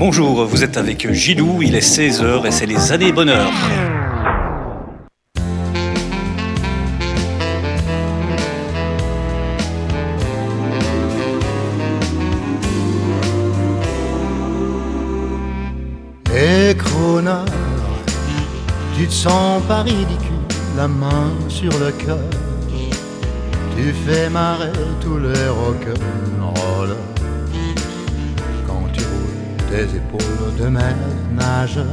Bonjour, vous êtes avec Gilou, il est 16h et c'est les années bonheur. Et Crooner, tu te sens pas ridicule, la main sur le cœur. Tu fais marrer tous les rock'n'rollers quand tu roules tes épaules de maître nageur.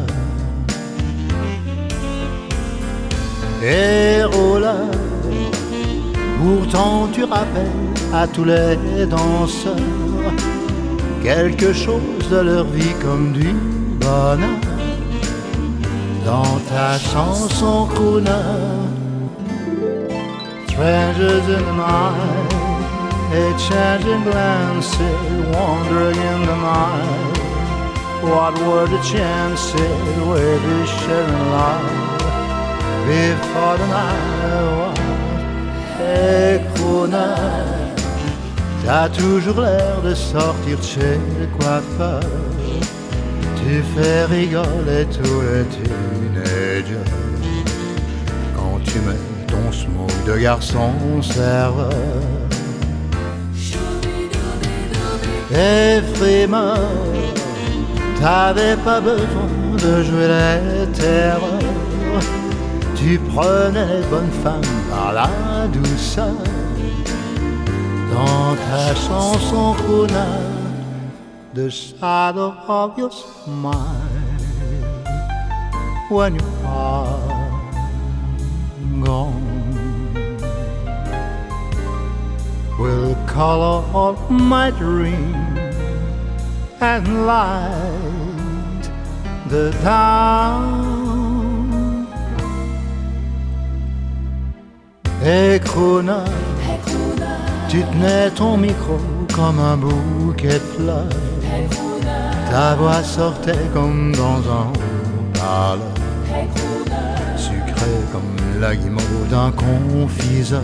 Et roller, pourtant tu rappelles à tous les danseurs quelque chose de leur vie comme du bonheur. Dans ta chanson crooner, treasures in the night, a changing glances, wandering in the night. What were the chances we'd be sharing life before the night was? Hey crooner, t'as toujours l'air de sortir de chez le coiffeur. Tu fais rigoler tous les teenagers quand tu mets ton smoke de garçon serveur. Et frimeur, t'avais pas besoin de jouer les terreurs. Tu prenais les bonnes femmes par la douceur. Dans ta chanson crooner, the shadow of your smile when you are gone will color all my dreams and light the dawn. Hey crooner, tu tenais ton micro comme un bouquet de fleurs. Ta voix sortait comme dans un parleur, sucré comme la guimauve d'un confiseur.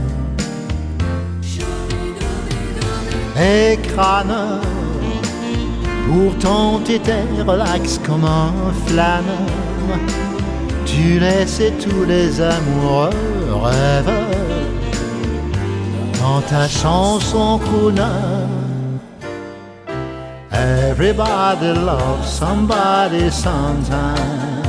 Et crâneur, pourtant t'étais relax comme un flâneur. Tu laissais tous les amoureux rêveurs dans ta chanson crooner. Everybody loves somebody sometime.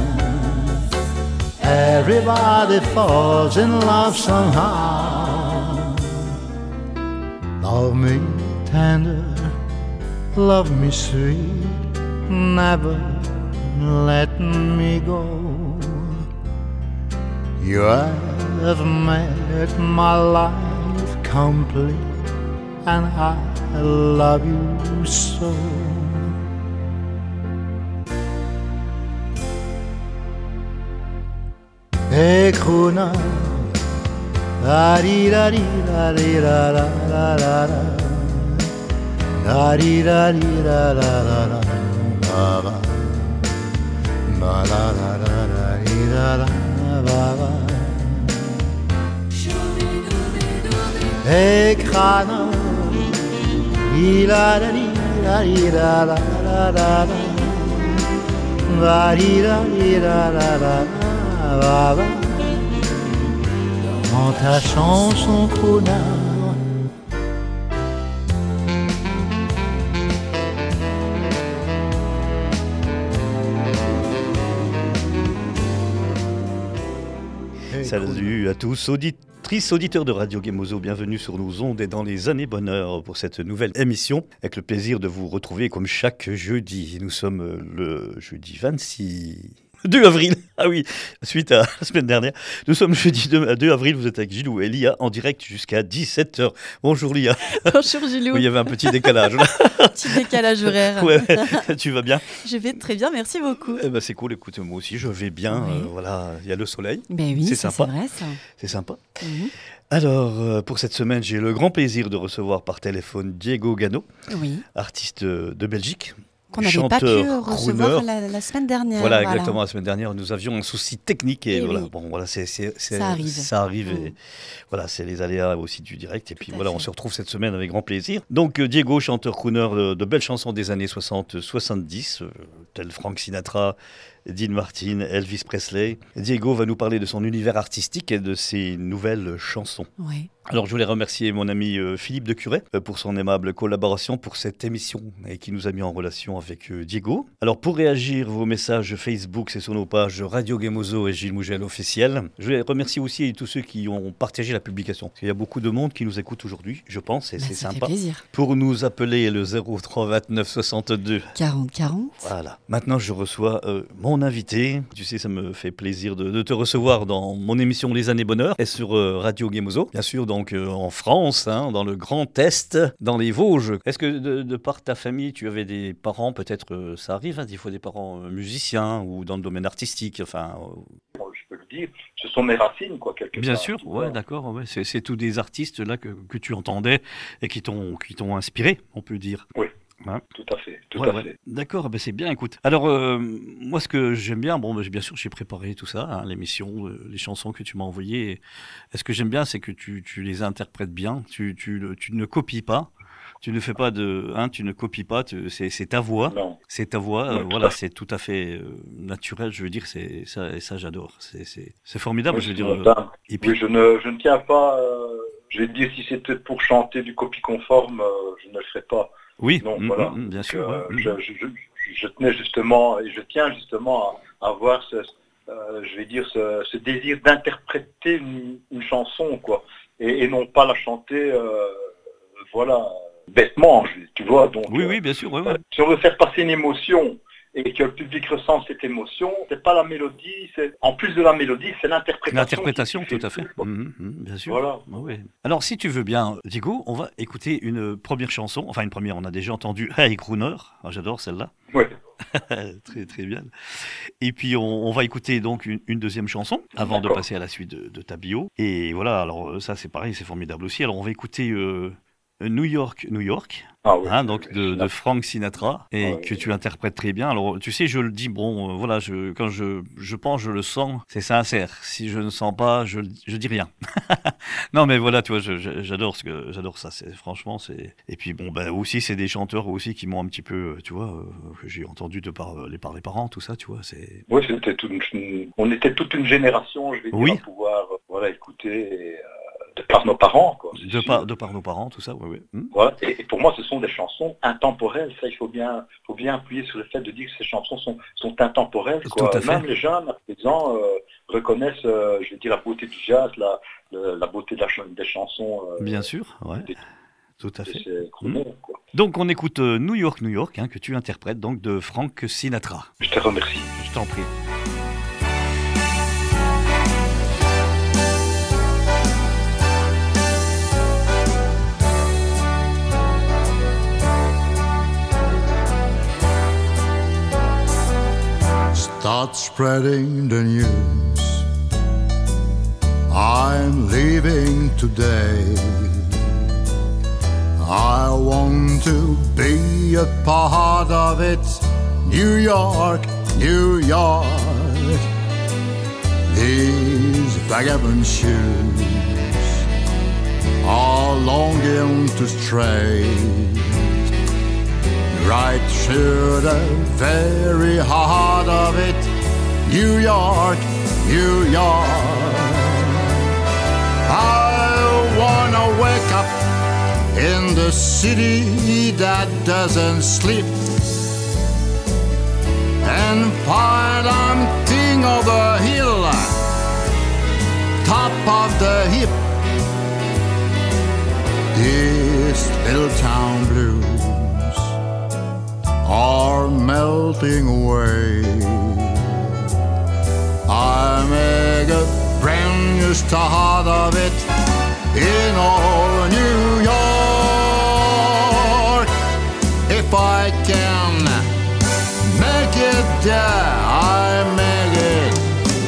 Everybody falls in love somehow. Love me tender, love me sweet, never let me go. You have made my life complete, and I love you so. Hey crooner, la di da di da di da da da da da, da di da di da da da da ba ba, ba la da da da di da da ba ba. Hey crâneur, il a da di da di da da da da da, da di da di da da da da ba. Dans ta chanson crooner. Salut à tous, auditeurs de Radio Gemozo, bienvenue sur nos ondes et dans les années bonheur pour cette nouvelle émission. Avec le plaisir de vous retrouver comme chaque jeudi. Nous sommes le jeudi 2 avril, ah oui, suite à la semaine dernière. Nous sommes jeudi 2 avril, vous êtes avec Gilou et Lia en direct jusqu'à 17h. Bonjour Lia. Bonjour Gilou. Oui, il y avait un petit décalage là. Petit décalage horaire. Ouais, tu vas bien? Je vais très bien, merci beaucoup. Eh ben, c'est cool, écoute, moi aussi je vais bien. Oui. Voilà, il y a le soleil. Ben oui, c'est sympa. C'est vrai ça. C'est sympa. Mm-hmm. Alors, pour cette semaine, j'ai le grand plaisir de recevoir par téléphone Diego Gano, oui. artiste de Belgique. Qu'on n'avait pas pu recevoir la semaine dernière. Voilà, exactement. La semaine dernière, nous avions un souci technique et voilà. Oui. Bon, voilà, Ça arrive. Ça arrive et voilà, c'est les aléas aussi du direct. Et puis voilà, on se retrouve cette semaine avec grand plaisir. Donc Diego, chanteur crooner de belles chansons des années 60-70, tel Frank Sinatra, Dean Martin, Elvis Presley. Diego va nous parler de son univers artistique et de ses nouvelles chansons. Oui. Alors je voulais remercier mon ami Philippe de Curet pour son aimable collaboration pour cette émission et qui nous a mis en relation avec Diego. Alors pour réagir, vos messages Facebook, c'est sur nos pages Radio Gemozo et Gilles Mougel officiel. Je voulais remercier aussi tous ceux qui ont partagé la publication. Parce qu'il y a beaucoup de monde qui nous écoute aujourd'hui, je pense, et c'est ça sympa. fait plaisir. Pour nous appeler le 0329 62 40 40. Voilà. Maintenant je reçois mon invité. Tu sais, ça me fait plaisir de te recevoir dans mon émission Les Années Bonheur et sur Radio Gemozo, bien sûr. Donc en France, dans le Grand Est, dans les Vosges. Est-ce que de par ta famille, tu avais des parents, peut-être ça arrive, des fois des parents musiciens ou dans le domaine artistique, enfin... Je peux le dire, ce sont mes racines, quoi, quelque part. Bien sûr, ouais, d'accord, ouais. C'est tous des artistes là que tu entendais et qui t'ont inspiré, on peut dire. Oui. Hein? Tout à fait, tout à fait. D'accord, c'est bien, écoute. Alors, moi, ce que j'aime bien, bien sûr, j'ai préparé tout ça, l'émission, les chansons que tu m'as envoyées. Et ce que j'aime bien, c'est que tu les interprètes bien, tu ne copies pas. Tu ne fais pas tu ne copies pas, c'est ta voix. Non. C'est ta voix, Oui, voilà, c'est tout à fait naturel, je veux dire, ça j'adore. C'est formidable, Oui, je veux dire. Et puis... Oui, je ne tiens pas, je vais te dire, si c'était pour chanter du copie conforme, je ne le ferais pas. Oui, donc, voilà. Bien sûr. Je tenais justement, et je tiens justement à avoir ce désir d'interpréter une chanson, quoi, et non pas la chanter, bêtement, tu vois. Donc, oui, bien sûr. Ouais. Si on veut faire passer une émotion et que le public ressent cette émotion, c'est pas la mélodie, en plus de la mélodie, c'est l'interprétation. L'interprétation, tout à fait. Bien sûr. Voilà. Oui. Alors, si tu veux bien, Diego, on va écouter une première chanson. Enfin, une première, on a déjà entendu Hey Crooner. Ah, j'adore celle-là. Oui. Très, très bien. Et puis, on va écouter donc une deuxième chanson avant de passer à la suite de ta bio. Et voilà, alors ça, c'est pareil, c'est formidable aussi. Alors, on va écouter... New York, Ah oui, donc de Frank Sinatra, et que tu interprètes très bien. Alors, tu sais, je le dis, voilà, quand je pense, je le sens, c'est sincère. Si je ne sens pas, je dis rien. Non, mais voilà, tu vois, j'adore ça. Franchement, c'est. Et puis, aussi, c'est des chanteurs aussi qui m'ont un petit peu, tu vois, que j'ai entendu par les parents, tout ça, tu vois, c'est. Oui, on était toute une génération, je vais dire, à pouvoir, écouter. De par nos parents, quoi. De par nos parents, tout ça, oui. Voilà. Et pour moi, ce sont des chansons intemporelles. Ça, il faut bien appuyer sur le fait de dire que ces chansons sont intemporelles, quoi. Tout à fait. Même les jeunes, à présent, reconnaissent, je vais dire, la beauté du jazz, la beauté des chansons. Bien sûr, ouais. Tout à fait. Quoi. Donc, on écoute New York, que tu interprètes donc de Frank Sinatra. Je te remercie. Je t'en prie. Start spreading the news. I'm leaving today. I want to be a part of it. New York, New York. These vagabond shoes are longing to stray right through the very heart of it. New York, New York. I wanna wake up in the city that doesn't sleep and find I'm king of the hill, top of the heap. These little town blues are melting away. I make a brand new start of it in all New York. If I can make it there, I make it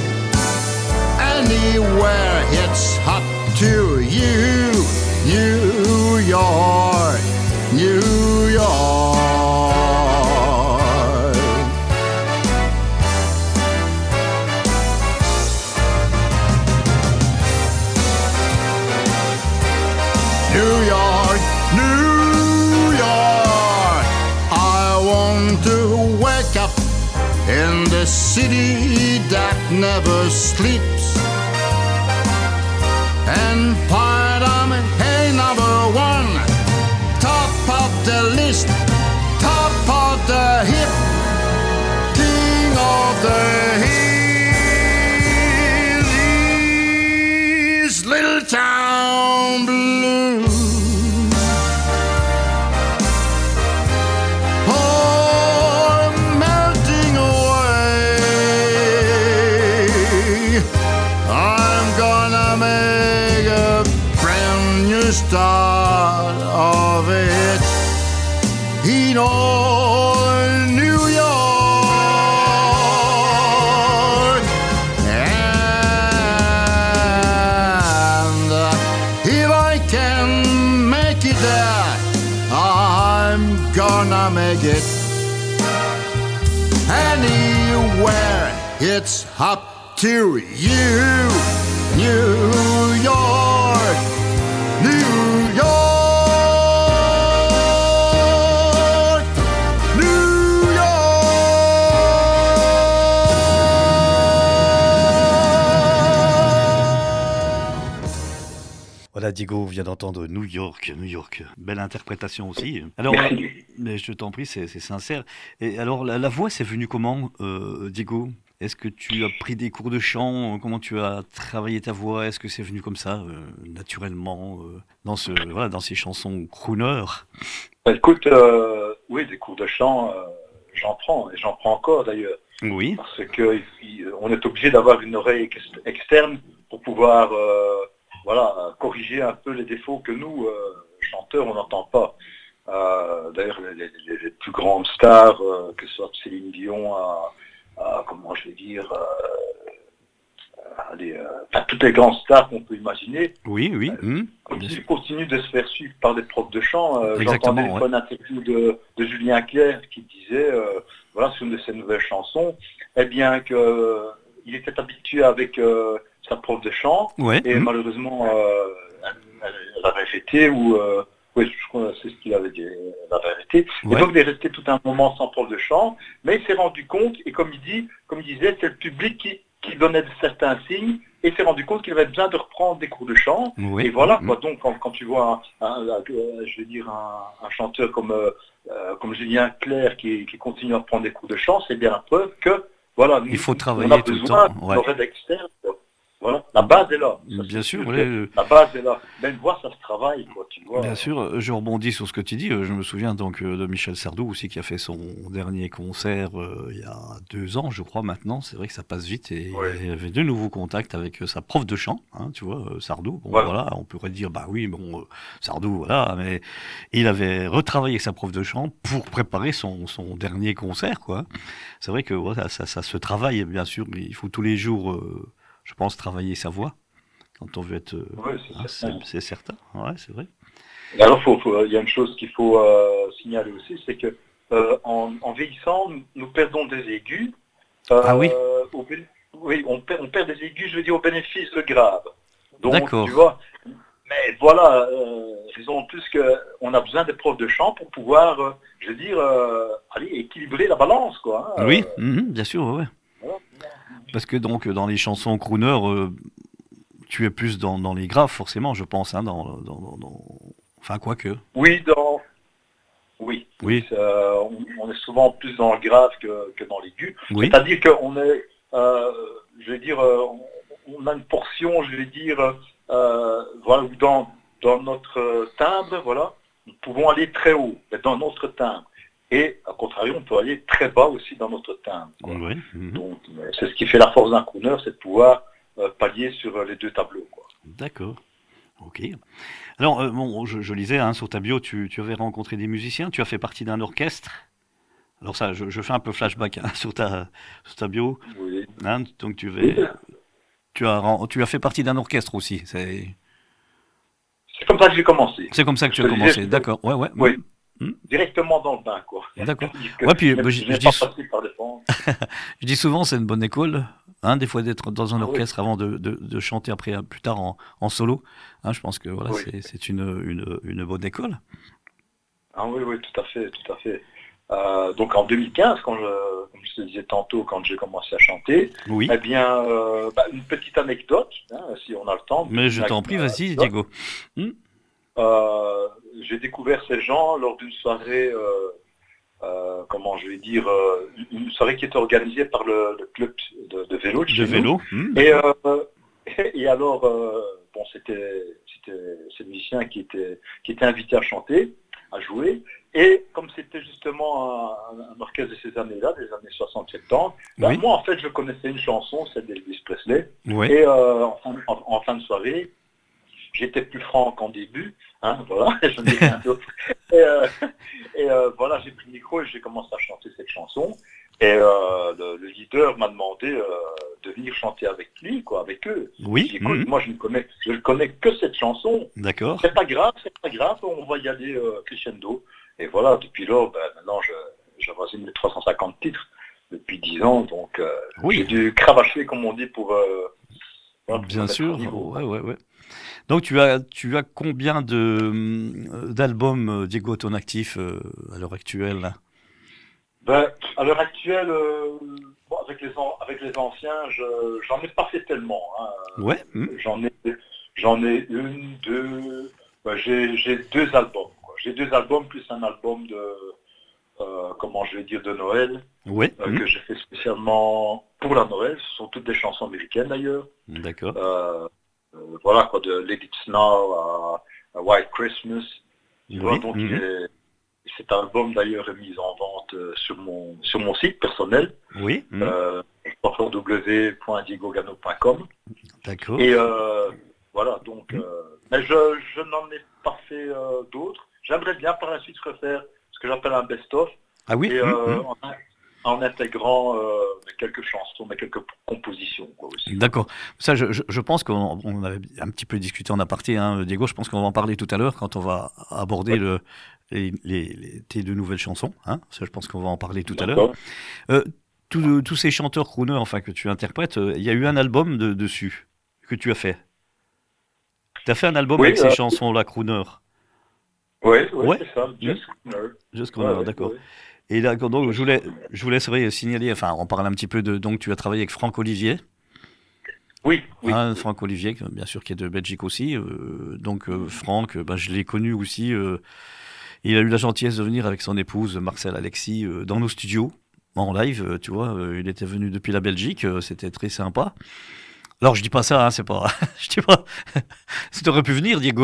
anywhere. It's up to you, New York, New York. the city that never sleeps. And part of me, hey, number one, top of the list, top of the hip, king of the hills, little town blues. Oh, melting away. I'm gonna make a brand new start of it. In all New York. And if I can make it there, I'm gonna make it anywhere. It's up to you, New York, New York, New York. Voilà, Diego vient d'entendre New York, New York. Belle interprétation aussi. Alors, mais je t'en prie, c'est sincère. Et alors, la voix, c'est venu comment, Diego? Est-ce que tu as pris des cours de chant? Comment tu as travaillé ta voix? Est-ce que c'est venu comme ça, naturellement, dans ces chansons crooner? Écoute, oui, des cours de chant, j'en prends, et j'en prends encore d'ailleurs. Oui. Parce que on est obligé d'avoir une oreille externe pour pouvoir corriger un peu les défauts que nous, chanteurs, on n'entend pas. D'ailleurs, les plus grandes stars, que ce soit Céline Dion, comment je vais dire, toutes les grandes stars qu'on peut imaginer, Oui. continuent de se faire suivre par des profs de chant. Exactement, J'entendais une bonne interview de Julien Clerc qui disait, sur une de ses nouvelles chansons, eh bien qu'il était habitué avec sa prof de chant, et malheureusement elle avait arrêté, oui, je crois que c'est ce qu'il avait dit, elle avait arrêté. Et donc il est resté tout un moment sans prof de chant, mais il s'est rendu compte, et comme il disait, c'est le public qui donnait certains signes, et il s'est rendu compte qu'il avait besoin de reprendre des cours de chant. Et voilà, quoi. Donc quand tu vois un chanteur comme Julien Clerc qui continue à prendre des cours de chant, c'est bien la preuve que il faut travailler on a tout le besoin temps. d'oreilles externes. Voilà, la base est là. Ça, bien sûr, la base est là. Même voix, ça se travaille, quoi, tu vois. Bien sûr, je rebondis sur ce que tu dis. Je me souviens donc de Michel Sardou aussi qui a fait son dernier concert il y a 2 ans, je crois maintenant. C'est vrai que ça passe vite et il avait de nouveaux contacts avec sa prof de chant, tu vois, Sardou. Bon, voilà, on pourrait dire Sardou, voilà, mais il avait retravaillé sa prof de chant pour préparer son dernier concert, quoi. C'est vrai que ça se travaille, bien sûr. Il faut tous les jours, je pense, travailler sa voix quand on veut être. C'est certain. Ouais, c'est vrai. Et alors, il y a une chose qu'il faut signaler aussi, c'est que en vieillissant, nous perdons des aigus. Oui, on perd des aigus, je veux dire, au bénéfice de graves. Donc, d'accord. Tu vois. Mais voilà, disons plus qu'on a besoin des profs de chant pour pouvoir, équilibrer la balance, quoi. Oui, bien sûr, ouais. Parce que donc dans les chansons crooner, tu es plus dans les graves forcément, je pense, enfin quoique. Oui. On est souvent plus dans le grave que dans l'aigu. Oui. C'est-à-dire qu'on est, on a une portion, dans notre timbre, voilà, nous pouvons aller très haut, mais dans notre timbre. Et, à contrario, on peut aller très bas aussi dans notre timbre. Oui. Donc, c'est ce qui fait la force d'un crooner, c'est de pouvoir pallier sur les 2 tableaux, quoi. D'accord. Ok. Alors, je lisais sur ta bio, tu avais rencontré des musiciens, tu as fait partie d'un orchestre. Alors ça, je fais un peu flashback sur ta bio. Oui. Donc tu as fait partie d'un orchestre aussi. C'est comme ça que j'ai commencé. C'est comme ça que tu as commencé, d'accord. Ouais. Oui. Directement dans le bain, quoi. D'accord. Ouais, puis je dis souvent, c'est une bonne école, des fois d'être dans un orchestre avant de chanter après, plus tard en solo. Je pense que c'est une bonne école. Ah oui, tout à fait. donc en 2015, comme je te disais tantôt, quand j'ai commencé à chanter, oui. Eh bien, une petite anecdote, si on a le temps. Mais je t'en prie, vas-y, Diego. J'ai découvert ces gens lors d'une soirée, une soirée qui était organisée par le club de vélo. De vélo. Et alors, c'était ces musiciens qui étaient invités à chanter, à jouer. Et comme c'était justement un orchestre de ces années-là, des années 60-70, oui. Moi en fait je connaissais une chanson, celle d'Elvis Presley. Oui. Et en fin de soirée, j'étais plus franc qu'en début, voilà, je n'ai rien d'autre. Et voilà, j'ai pris le micro et j'ai commencé à chanter cette chanson. Et le leader m'a demandé de venir chanter avec lui, avec eux. Oui. J'ai dit, écoute, moi je ne connais que cette chanson. D'accord. C'est pas grave, on va y aller crescendo. Et voilà, depuis lors, maintenant j'avoisine les 350 titres depuis 10 ans, donc j'ai dû cravacher, comme on dit, pour bien sûr, ouais. Donc tu as combien d'albums, Diego, à ton actif à l'heure actuelle là? À l'heure actuelle, avec les anciens, j'en ai pas fait tellement. Ouais. J'en ai une, deux. J'ai 2 albums. J'ai 2 albums plus un album de Noël, que j'ai fait spécialement pour la Noël. Ce sont toutes des chansons américaines d'ailleurs. D'accord. Voilà de Let It Snow à White Christmas. Tu vois, donc cet album d'ailleurs est mis en vente sur mon site personnel. Oui. www.diegogano.com. D'accord. Et voilà, donc mais je n'en ai pas fait d'autres. J'aimerais bien par la suite refaire ce que j'appelle un best-of. Ah oui. Et en intégrant quelques chansons, mais quelques compositions aussi. D'accord. Ça, je pense qu'on avait un petit peu discuté en aparté, Diego. Je pense qu'on va en parler tout à l'heure quand on va aborder tes 2 nouvelles chansons. Ça, je pense qu'on va en parler tout à l'heure. Tous ces chanteurs crooners, que tu interprètes, il y a eu un album dessus que tu as fait. Tu as fait un album avec ces chansons-là, crooner. Oui, c'est ça. Just Crooner, d'accord. Et là, donc, je voulais signaler, on parle un petit peu donc tu as travaillé avec Franck Olivier. Oui. Franck Olivier, bien sûr, qui est de Belgique aussi. Franck, je l'ai connu aussi. Il a eu la gentillesse de venir avec son épouse, Marcel Alexis, dans nos studios, en live, tu vois. Il était venu depuis la Belgique, c'était très sympa. Alors, je dis pas ça, c'est pas... je dis pas... Si tu aurais pu venir, Diego.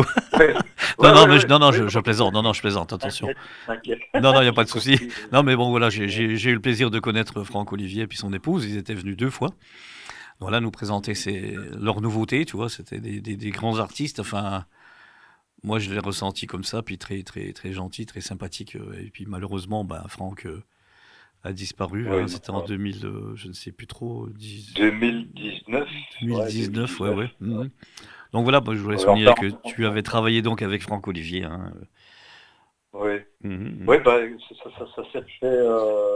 Je plaisante. Non, je plaisante, attention. T'inquiète. Non, il n'y a pas de souci. Non, mais bon, voilà, j'ai eu le plaisir de connaître Franck Olivier et puis son épouse. Ils étaient venus 2 fois. Voilà, nous présenter leurs nouveautés, tu vois. C'était des grands artistes. Moi, je l'ai ressenti comme ça, puis très, très, très gentil, très sympathique. Et puis, malheureusement, Franck... a disparu, c'était en 2000, je ne sais plus trop... 2019. 2019, ouais. Donc voilà, je voulais souligner que tu avais travaillé donc avec Franck Olivier. Oui, ça s'est fait,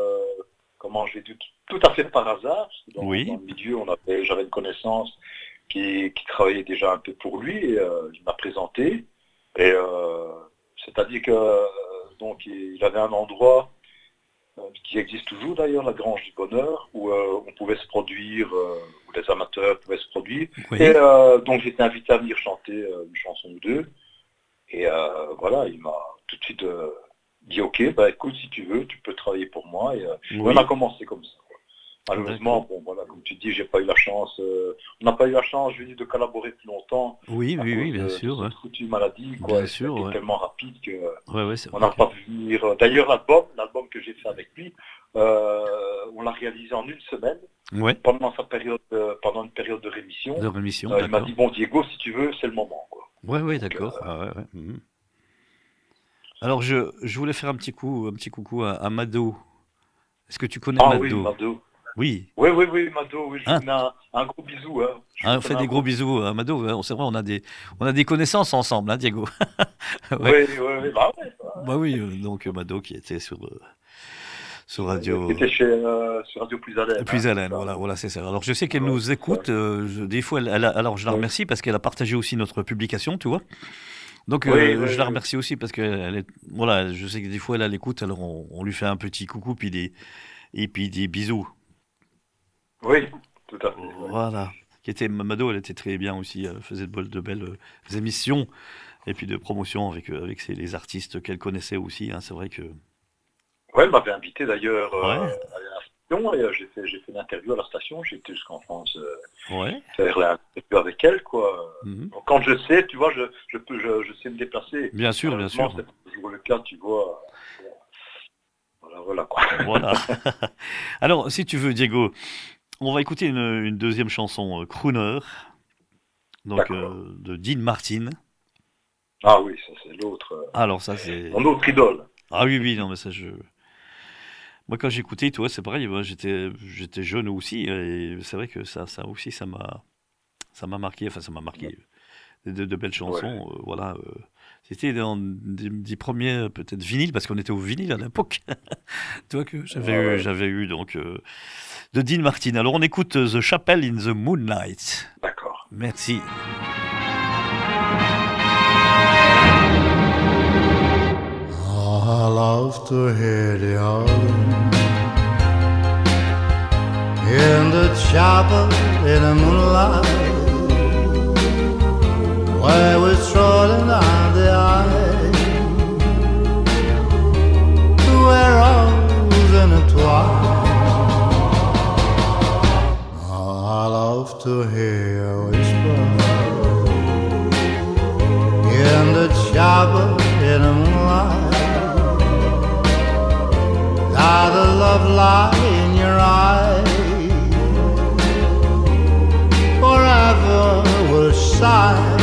tout à fait par hasard. Dans le milieu, j'avais une connaissance qui travaillait déjà un peu pour lui, et il m'a présenté. Et c'est-à-dire que donc il avait un endroit qui existe toujours d'ailleurs, la Grange du Bonheur, où on pouvait se produire, où les amateurs pouvaient se produire. Oui. Et donc j'étais invité à venir chanter une chanson ou 2. Et voilà, il m'a tout de suite dit ok, écoute, si tu veux, tu peux travailler pour moi. Et on a commencé comme ça. Malheureusement, comme tu dis, j'ai pas eu la chance. On n'a pas eu la chance, je dis, de collaborer plus longtemps. Oui, bien sûr. Cette foutue maladie, C'était tellement rapide que on n'a pas pu venir. D'ailleurs, l'album que j'ai fait avec lui, on l'a réalisé en 1 semaine. Ouais. Pendant une période de rémission. Il m'a dit bon, Diego, si tu veux, c'est le moment. Oui, d'accord. Alors, je voulais faire un petit coucou à Mado. Est-ce que tu connais Mado? Oui, Mado. Oui. Oui, Mado, je lui mets un gros bisou. On fait des gros bisous à Mado. C'est vrai, on a des connaissances ensemble, Diego. Oui. Oui, donc Mado qui était sur Radio... Qui était sur Radio Plus Haleine. Plus Haleine, voilà, c'est ça. Alors, je sais qu'elle nous écoute. Des fois, alors je la remercie parce qu'elle a partagé aussi notre publication, tu vois. Donc, je la remercie aussi parce que voilà, je sais que des fois, elle a l'écoute, alors on lui fait un petit coucou et puis des bisous. Oui, tout à fait. Voilà. Mado, elle était très bien aussi, elle faisait de belles émissions et puis de promotion avec les artistes qu'elle connaissait aussi, hein, c'est vrai que... Ouais, elle m'avait invité d'ailleurs à la station et j'ai fait une interview à la station, j'étais jusqu'en France faire l'interview avec elle, quoi. Donc, quand je sais, tu vois, je sais me déplacer. Bien sûr. C'est toujours le cas, tu vois. Voilà, quoi. Voilà. Alors, si tu veux, Diego, on va écouter une deuxième chanson, Crooner, donc de Dean Martin. Ah oui, ça c'est l'autre. Alors ça c'est... Mon autre idole. Ah oui, non mais ça Moi quand j'écoutais, toi, c'est pareil, moi, j'étais jeune aussi, et c'est vrai que ça aussi, ça m'a marqué, enfin ça m'a marqué. De belles chansons, voilà. C'était dans des premiers, peut-être vinyles, parce qu'on était au vinyle à l'époque. Toi que j'avais eu donc de Dean Martin. Alors on écoute The Chapel in the Moonlight. D'accord. Merci. I love to hear the organ in the chapel in the moonlight, where we're strolling down the aisle, where rose in the twilight. I love to hear a whisper in the chapel in the moonlight. Now the love light in your eyes forever will shine.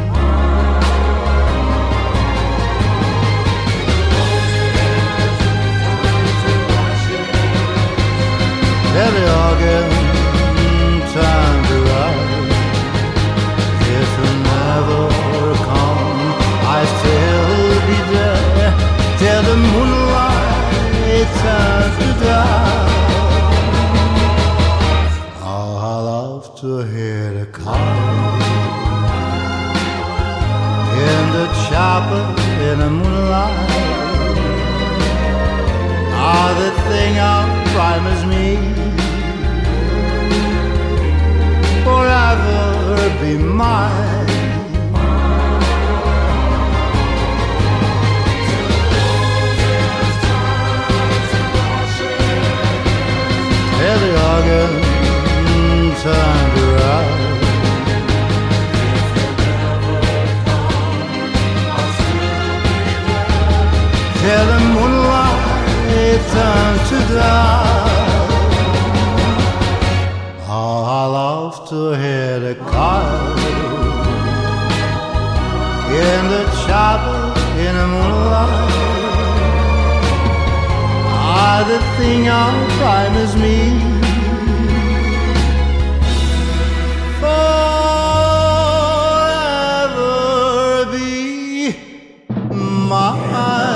Tell the organ time to rise. If you never come, I still be there till the moonlight turns to dark. Oh, I love to hear the choir in the chapel in the moonlight. Ah, the thing outprimes me, forever be mine. Tell the organ time to rise. Tell the moonlight turns to dark. Oh, I love to hear the choir in the chapel in the moonlight. Ah, the thing outprimes me, forever be mine.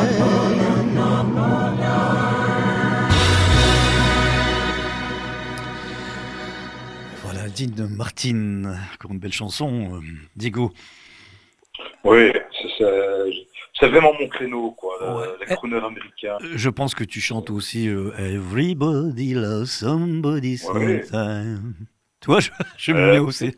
Voilà, Dean Martin, encore une belle chanson, Diego. Oui, c'est vraiment mon créneau, quoi, les crooners américains. Je pense que tu chantes aussi Everybody loves somebody sometime. Tu vois, je me mets aussi.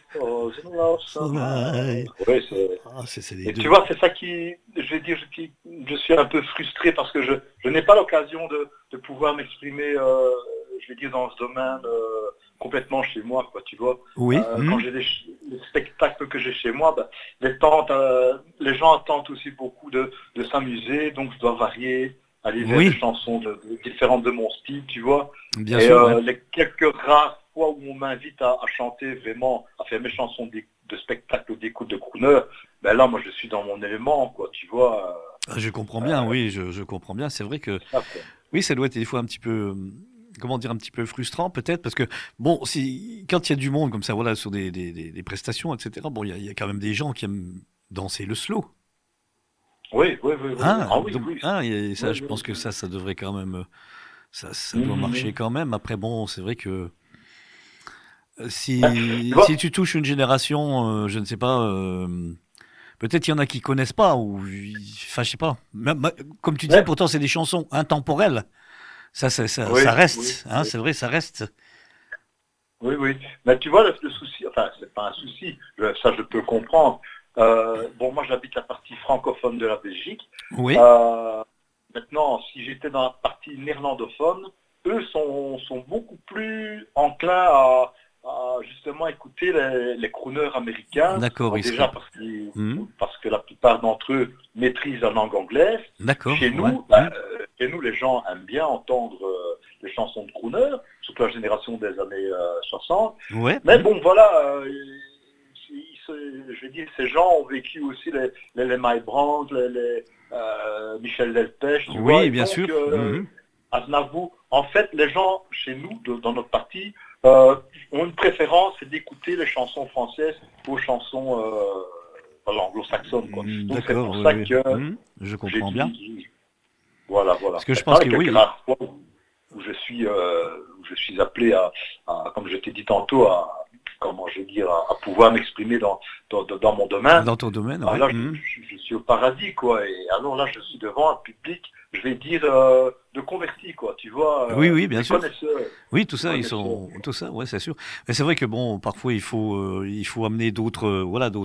Et tu vois, c'est ça qui, je vais dire, je suis un peu frustré parce que je n'ai pas l'occasion de pouvoir m'exprimer, je vais dire, dans ce domaine complètement chez moi, quoi, tu vois. Oui. Quand j'ai les spectacles que j'ai chez moi, les gens tentent aussi beaucoup de s'amuser, donc je dois varier, aller vers des chansons différentes de mon style, tu vois. Bien sûr. Les quelques rares fois où on m'invite à chanter vraiment, à faire mes chansons de spectacle ou d'écoute de crooner, ben là, moi, je suis dans mon élément, quoi, tu vois. Je comprends bien, oui, je comprends bien. C'est vrai que, oui, ça doit être des fois un petit peu, comment dire, un petit peu frustrant, peut-être, parce que, bon, quand il y a du monde comme ça, voilà, sur des prestations, etc., bon, il y a quand même des gens qui aiment danser le slow. Oui. Et ça, je pense que ça devrait quand même, ça doit marcher quand même. Après, bon, c'est vrai que si tu touches une génération, je ne sais pas, peut-être il y en a qui connaissent pas, ou enfin je sais pas. Comme tu dis, pourtant c'est des chansons intemporelles. Ça reste, hein, c'est vrai, ça reste. Oui, oui. Mais tu vois, le souci, enfin, c'est pas un souci, ça je peux comprendre. Bon, moi j'habite la partie francophone de la Belgique. Oui. Maintenant, si j'étais dans la partie néerlandophone, eux sont beaucoup plus enclins à justement écouter les crooners américains. D'accord, bon, déjà parce que la plupart d'entre eux maîtrisent la langue anglaise. D'accord. Chez nous, chez nous, les gens aiment bien entendre les chansons de crooners, surtout la génération des années 60. Ouais. Mais bon, voilà, je veux dire, ces gens ont vécu aussi les Mike Brandt, les Michel Delpech, tu vois. Oui, bien sûr. Aznavour, en fait, les gens chez nous, dans notre parti, ont une préférence, c'est d'écouter les chansons françaises aux chansons anglo-saxonnes. Donc c'est pour ça que je comprends bien. Voilà. Parce que je pense que oui. Où je suis appelé à, comme je t'ai dit tantôt, à pouvoir m'exprimer dans mon domaine. Dans ton domaine, oui. Là, je suis au paradis, quoi. Et alors là, je suis devant un public, je vais dire, de convertis, quoi. Tu vois. Oui, bien sûr. Connaisseurs. Oui, tout ça, tout ça, ouais, c'est sûr. Mais c'est vrai que bon, parfois il faut amener d'autres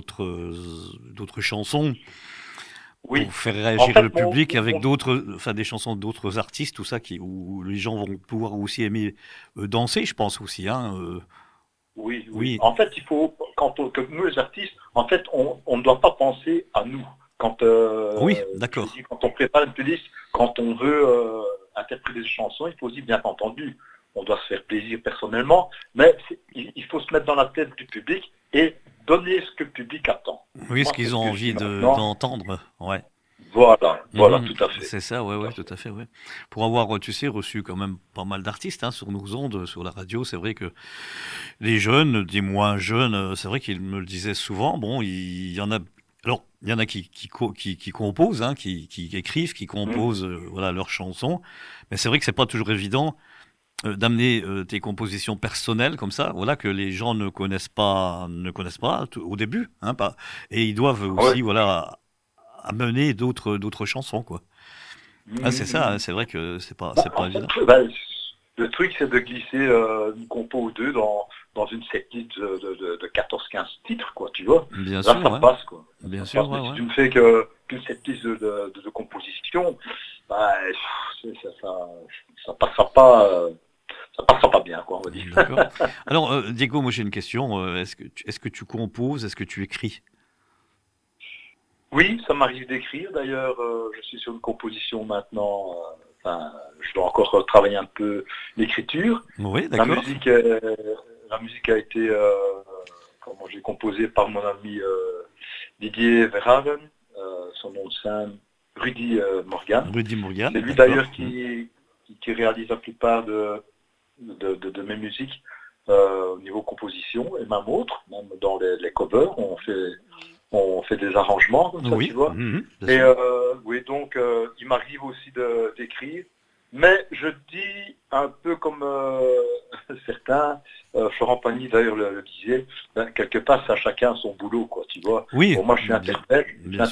chansons. Oui. Pour faire réagir le public avec des chansons d'autres artistes, tout ça, où les gens vont pouvoir aussi aimer danser, je pense aussi. Hein, Oui. En fait, il faut, que nous les artistes, en fait, on ne doit pas penser à nous. Oui, d'accord. Quand on prépare une playlist, quand on veut interpréter des chansons, il faut aussi, bien entendu, on doit se faire plaisir personnellement, mais il faut se mettre dans la tête du public et donner ce que le public attend. Oui, ce qu'ils ont envie d'entendre, ouais. Voilà, tout à fait. C'est ça, ouais, tout à fait, ouais. Pour avoir, tu sais, reçu quand même pas mal d'artistes sur nos ondes, sur la radio, c'est vrai que les jeunes, des moins jeunes, c'est vrai qu'ils me le disaient souvent. Bon, il y en a. Alors, il y en a qui composent, hein, qui écrivent, qui composent, leurs chansons. Mais c'est vrai que c'est pas toujours évident d'amener tes compositions personnelles comme ça, que les gens ne connaissent pas au début, hein, et ils doivent aussi, amener d'autres chansons, quoi. C'est ça, hein, c'est vrai que c'est pas évident. Le truc, c'est de glisser une compo ou deux dans une setlist de 14-15 titres, quoi, tu vois. Bien sûr, ça passe, quoi. Bien sûr, Si tu ne fais qu'une setlist de composition, ça passera pas. Ça passera pas bien, quoi, on va dire. D'accord. Alors, Diego, moi j'ai une question. Est-ce que tu composes, est-ce que tu écris ? Oui, ça m'arrive d'écrire. D'ailleurs, je suis sur une composition maintenant. Je dois encore travailler un peu l'écriture. Oui, d'accord. La musique a été, j'ai composé par mon ami Didier Verhaeren, son nom de scène Rudy Morgan. Rudy Morgan. C'est lui d'ailleurs qui réalise la plupart de mes musiques au niveau composition et même autres, même dans les covers, on fait des arrangements comme ça, tu vois. Et donc il m'arrive aussi d'écrire, mais je dis un peu comme certains, Florent Pagny d'ailleurs le disait, quelque part c'est à chacun son boulot, quoi, tu vois. Oui. Bon, moi je suis interprète,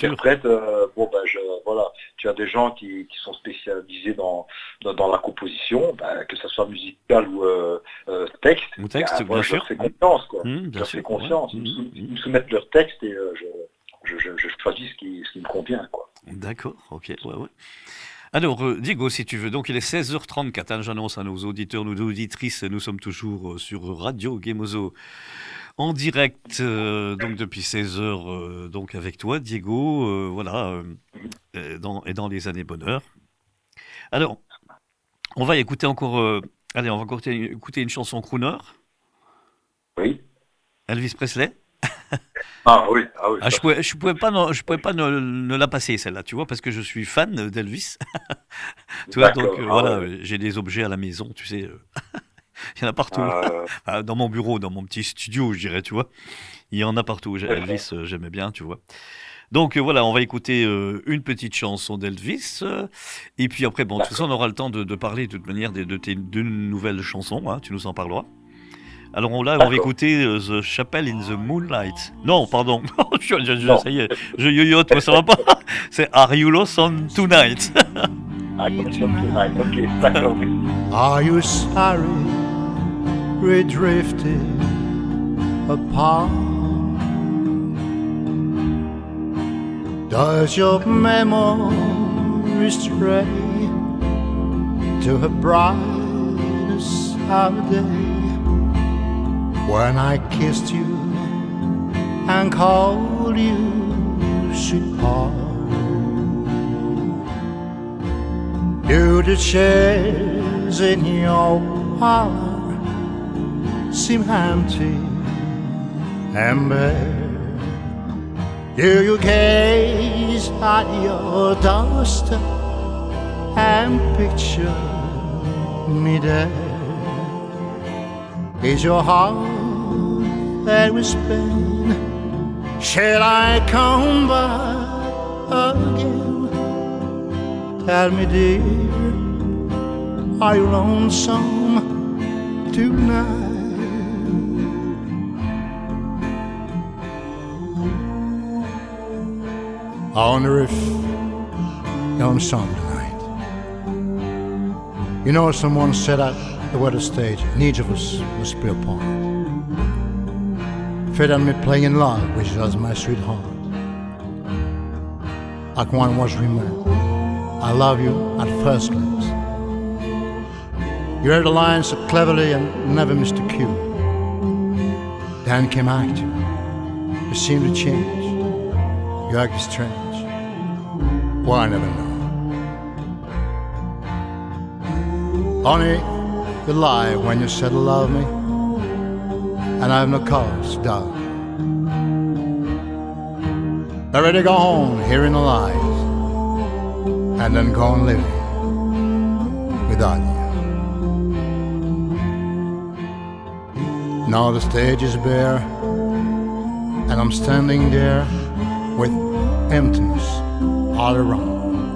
tu as des gens qui sont spécialisés dans la composition, que ce soit musical ou texte. Ou texte, bien sûr. Je leur fais confiance, quoi. Je leur fais confiance. Ils me soumettent leur texte et je choisis ce qui me convient, quoi. D'accord, ok, ouais. Alors, Diego, si tu veux, donc il est 16h34, hein, j'annonce à nos auditeurs, nos auditrices, nous sommes toujours sur Radio Gemozo, en direct, donc depuis 16h, donc avec toi, Diego, dans les années bonheur. Alors, on va écouter encore, écouter une chanson crooner. Oui. Elvis Presley. Ah oui. Je pouvais pas ne la passer, celle-là, tu vois, parce que je suis fan d'Elvis. Tu vois, donc j'ai des objets à la maison, tu sais. Il y en a partout. Dans mon bureau, dans mon petit studio, je dirais, tu vois. Il y en a partout. Elvis, j'aimais bien, tu vois. Donc on va écouter une petite chanson d'Elvis. Et puis après, bon, de toute façon, on aura le temps de parler de toute manière de tes deux nouvelles chansons. Hein, tu nous en parleras. Alors là, on va écouter The Chapel in the Moonlight. Non, pardon. Ça y est, je yoyote, moi ça va pas. C'est Are You Lonesome Tonight? Ok, d'accord. Are you sorry we drifted apart? Does your memory stray to a bright summer day when I kissed you and called you sweetheart? Do the chairs in your parlor seem empty and bare? Do you gaze at your doorstep and picture me there? Is your heart there with pain? Shall I come back again? Tell me dear, are you lonesome tonight? I wonder if you're lonesome tonight. You know, someone said at the weather stage, each of us must be apart. Fate and me playing in love, which was my sweetheart. Like one was remembered, I love you at first glance. You read the lines so cleverly and never missed a cue. Then came act you. You seemed to change. You act strange. Well, I never know. Honey, you lie when you said you love me, and I have no cause to doubt. They're ready to go home, hearing the lies, and then go on living without you. Now the stage is bare, and I'm standing there with emptiness all around.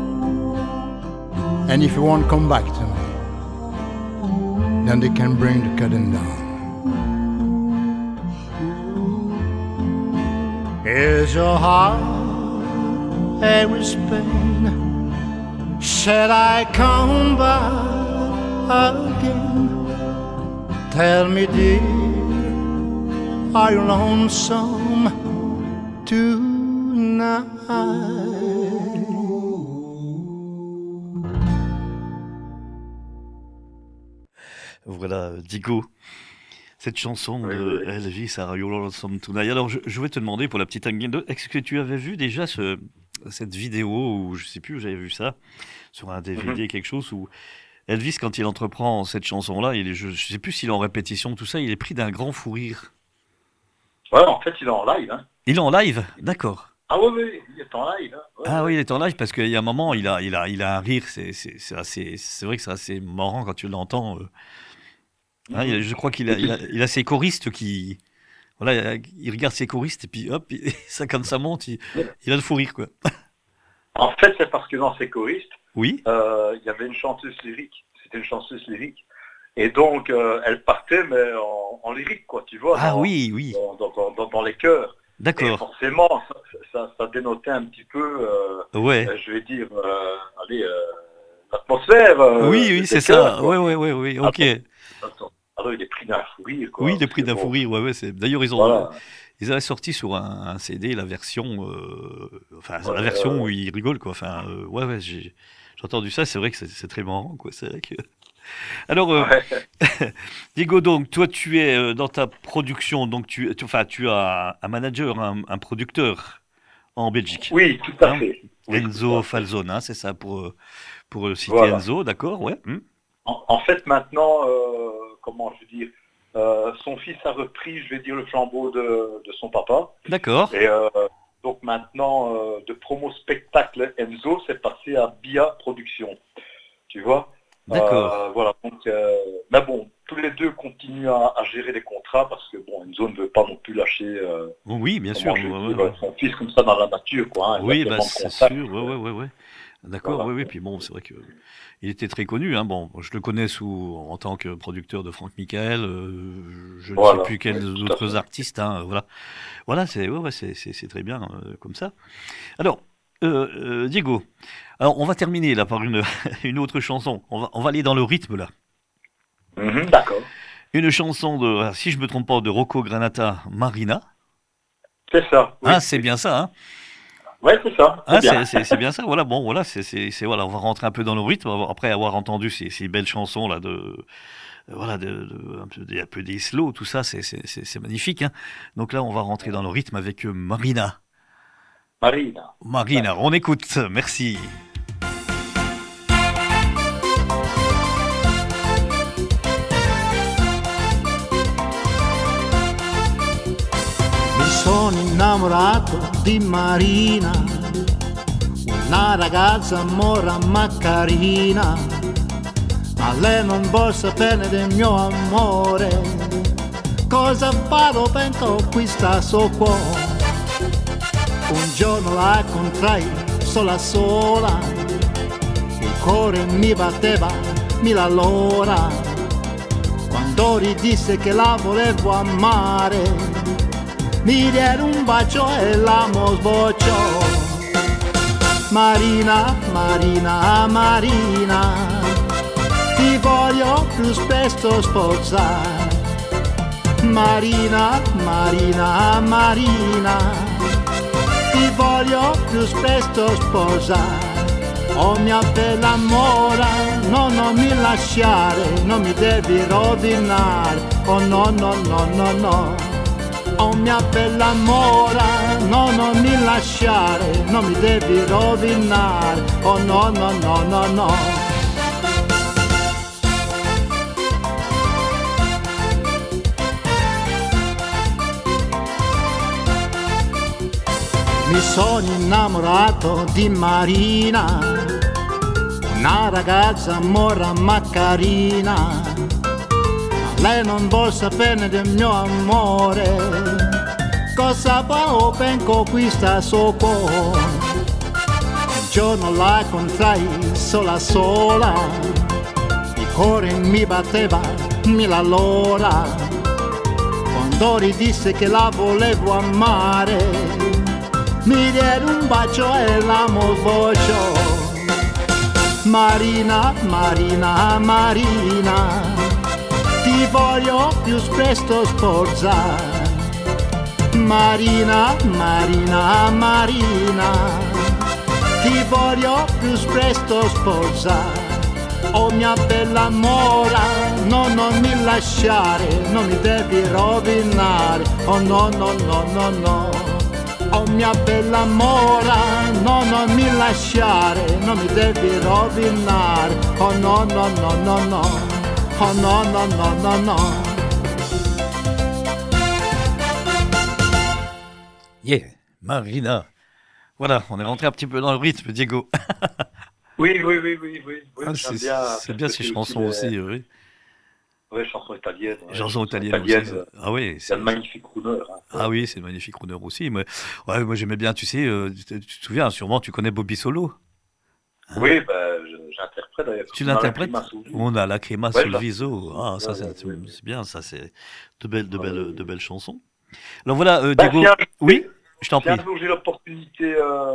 And if you won't come back to me, then they can bring the curtain down. Is your heart heavy with pain? Shall I come back again? Tell me dear, are you lonesome tonight? Voilà, Digo. Cette chanson de Elvis, Are You Lonesome Tonight. Alors, je vais te demander pour la petite anecdote, est-ce que tu avais vu déjà cette vidéo, ou je sais plus où j'avais vu ça, sur un DVD, quelque chose, où Elvis, quand il entreprend cette chanson-là, je sais plus s'il est en répétition, tout ça, il est pris d'un grand fou rire. Ouais, en fait, il est en live. Hein. Il est en live? D'accord. Ah oui, il est en live. Hein. Ouais, oui, il est en live parce qu'il y a un moment, il a un rire, c'est vrai que c'est assez marrant quand tu l'entends. Hein, je crois qu'il a ses choristes qui... Voilà, il regarde ses choristes et puis hop, ça, quand ça monte, il a le fou rire, quoi. En fait, c'est parce que dans ses choristes, oui, il y avait une chanteuse lyrique. C'était une chanteuse lyrique. Et donc, elle partait, mais en lyrique, quoi, tu vois. Ah dans, oui. Dans les chœurs. D'accord. Et forcément, ça dénotait un petit peu, je vais dire, l'atmosphère. Oui, c'est ça. Oui, ok. Alors, il est pris d'un fou rire, quoi. Oui, il est pris d'un fou rire, ouais. D'ailleurs, ils avaient sorti sur un CD la version, la version où il rigole, quoi. Enfin, j'ai entendu ça. C'est vrai que c'est très marrant, quoi. C'est vrai que. Alors, Diego, donc toi, tu es dans ta production, donc tu as un manager, un producteur en Belgique. Oui, tout à fait. Enzo Falzone, hein, c'est ça pour citer Enzo, d'accord, ouais. En fait, maintenant, comment je veux dire, son fils a repris, je vais dire, le flambeau de son papa. D'accord. Et donc maintenant, de promo spectacle Enzo, c'est passé à Bia Production. Tu vois. D'accord. Voilà, donc, mais bon, tous les deux continuent à gérer les contrats parce que bon, Enzo ne veut pas non plus lâcher Oui, bien sûr. son fils comme ça dans la nature, quoi. Hein, oui, c'est sûr. Ouais. D'accord, voilà. oui. Puis bon, c'est vrai que il était très connu. Hein. Bon, je le connais en tant que producteur de Franck Michael. Je ne sais plus quels autres artistes. Hein, voilà, c'est très bien comme ça. Alors, Diego, alors on va terminer là par une autre chanson. On va aller dans le rythme là. D'accord. Une chanson de, si je me trompe pas, de Rocco Granata, Marina. C'est ça. Oui. Ah, c'est bien ça. Hein. Ouais, c'est ça. C'est bien ça. Voilà, bon, voilà, voilà, on va rentrer un peu dans le rythme après avoir entendu ces belles chansons là un peu des slows, tout ça, c'est magnifique. Hein. Donc là, on va rentrer dans le rythme avec Marina. Marina, on écoute. Merci. Sono innamorato di Marina, una ragazza mora ma carina, ma lei non vuol sapere del mio amore. Cosa farò per conquistare suo cuore? Un giorno la incontrai sola, il cuore mi batteva mille all'ora, quando ridisse che la volevo amare. Mi diede un bacio e l'amo sbocciò. Marina, ti voglio più spesso sposare. Marina, ti voglio più spesso sposare. Oh mia bella mora, no, non mi lasciare, non mi devi rovinare. Oh no. Oh mia bella mora, no, non mi lasciare, non mi devi rovinare. Oh no. Mi sono innamorato di Marina, una ragazza mora ma carina. Lei non vuol saperne del mio amore, cosa farò per conquistare suo cuore? Un giorno la incontrai sola, il cuore mi batteva mille all'ora, quando ridisse che la volevo amare, mi diede un bacio e l'amo sbocciò. Marina, ti voglio più presto sposare. Marina, ti voglio più presto sposare. Oh mia bella mora, no, non mi lasciare, non mi devi rovinare. Oh no. Oh mia bella mora, no, non mi lasciare, non mi devi rovinare. Oh no. Oh no. Yeah, Marina. Voilà, on est rentré un petit peu dans le rythme, Diego. Oui. Ah, c'est bien ces chansons aussi, oui. Oui, chansons italiennes. Chansons italiennes aussi. Ah oui, c'est un magnifique crooner. Hein. Ah oui, c'est un magnifique crooner aussi. Moi j'aimais bien, tu sais, tu te souviens, sûrement, tu connais Bobby Solo. Hein? Oui, j'interprète d'ailleurs. Tu l'interprètes? On a la crema sul viso. Ah, ça, c'est bien, ça, c'est de belles chansons. Alors voilà, Diego. Oui, je t'en prie. Si un jour j'ai l'opportunité,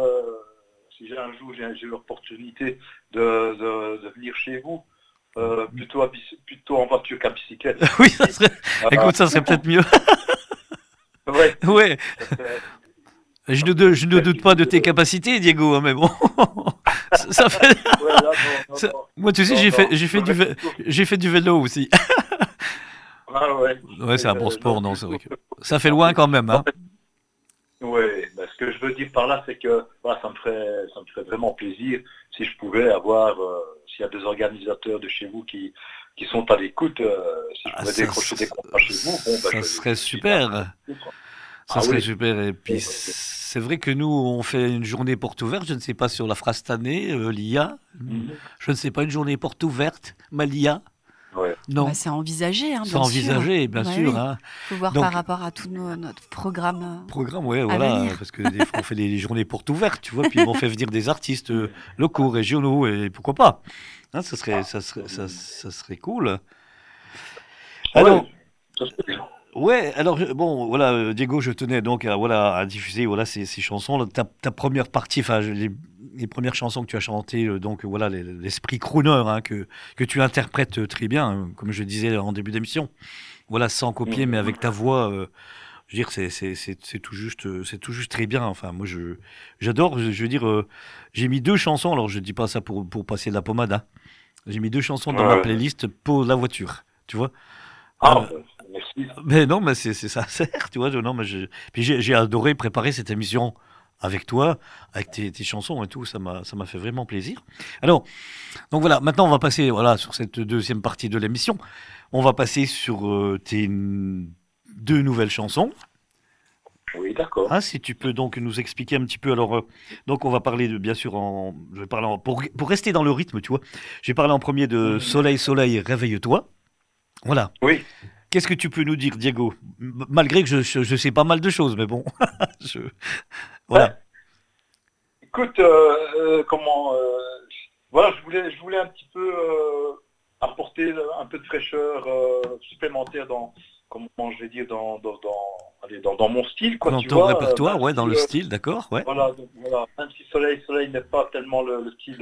j'ai l'opportunité de venir chez vous, plutôt en voiture qu'à bicyclette. Oui, ça serait. Écoute, ça serait peut-être mieux. Ouais. Je ne doute pas de tes capacités, Diego, hein, mais bon, ça fait. Moi, tu sais, j'ai fait du vélo aussi. Ah ouais. Ouais, c'est un bon sport, non, c'est vrai que ça fait loin quand même, hein. Oui, ce que je veux dire par là, c'est que voilà, ça me ferait vraiment plaisir si je pouvais avoir, s'il y a des organisateurs de chez vous qui sont à l'écoute, si je pouvais décrocher des contrats chez vous. Ça serait super. Ça serait super. Et puis, c'est vrai que nous, on fait une journée porte ouverte. Je ne sais pas si on la fera cette année, l'IA. Je ne sais pas, une journée porte ouverte, Malia. Ouais. Non. C'est envisagé, c'est envisagé, bien sûr. Il hein. faut voir par rapport à tout notre programme. Ouais, voilà. venir. Parce que des fois, on fait des journées portes ouvertes, tu vois. Puis on fait venir des artistes locaux, régionaux, et pourquoi pas. Hein, ça serait cool. Alors. Ouais, alors bon, voilà, Diego, je tenais donc à diffuser ces chansons. Ta première partie, enfin les premières chansons que tu as chantées, donc voilà l'esprit crooner hein, que tu interprètes très bien, hein, comme je disais en début d'émission. Voilà, sans copier, mais avec ta voix, je veux dire, c'est tout juste très bien. Enfin, moi j'adore. Je veux dire, j'ai mis 2 chansons. Alors je dis pas ça pour passer de la pommade. Hein. J'ai mis 2 chansons dans ma playlist pour la voiture. Tu vois. Merci. Mais non, mais c'est ça sert, tu vois. Non, mais puis j'ai adoré préparer cette émission avec toi, avec tes chansons et tout. Ça m'a fait vraiment plaisir. Alors, donc voilà. Maintenant, on va passer sur cette deuxième partie de l'émission. On va passer sur tes 2 nouvelles chansons. Oui, d'accord. Hein, si tu peux donc nous expliquer un petit peu. Alors, donc on va parler bien sûr je vais parler pour rester dans le rythme, tu vois. J'ai parlé en premier de Soleil, Soleil, réveille-toi. Voilà. Oui. Qu'est-ce que tu peux nous dire, Diego? Malgré que je sais pas mal de choses, mais bon. Voilà. Écoute, voilà, je voulais un petit peu apporter un peu de fraîcheur supplémentaire dans mon style, quoi. Dans tu ton vois, répertoire, ouais, dans le style, d'accord, ouais. Voilà, même si Soleil n'est pas tellement le style,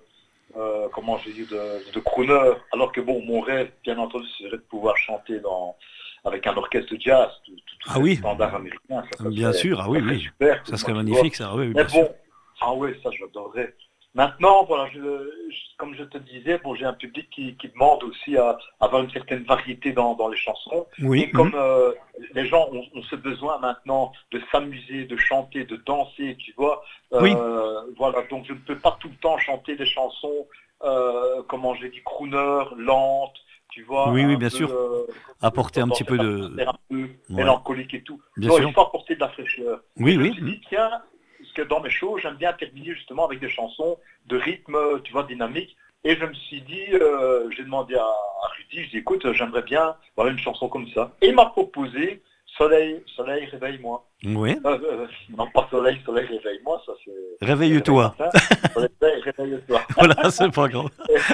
de crooner, alors que bon, mon rêve, bien entendu, serait de pouvoir chanter avec un orchestre de jazz, tout standard américain. Bien sûr, ah oui, oui. Super, ça serait magnifique, ça, oui, mais bien bon, sûr. ah oui, ça j'adorerais. Maintenant, voilà, comme je te disais, bon, j'ai un public qui demande aussi à avoir une certaine variété dans les chansons. Oui. Et comme les gens ont ce besoin maintenant de s'amuser, de chanter, de danser, tu vois. Voilà, donc je ne peux pas tout le temps chanter des chansons, crooner, lentes, tu vois. Oui, bien sûr. Apporter un petit peu de... Un peu mélancolique et tout. Bien donc, sûr. il faut apporter de la fraîcheur. Oui. Je me suis dit, tiens, parce que dans mes shows, j'aime bien terminer justement avec des chansons de rythme, tu vois, dynamique. Et je me suis dit, j'ai demandé à Rudy, je dis, écoute, j'aimerais bien une chanson comme ça. Et il m'a proposé Soleil, Soleil, réveille-moi. Oui. Non, pas Soleil, Soleil, réveille-moi, ça c'est... Réveille-toi. Soleil, réveille-toi. Voilà, c'est pas grave.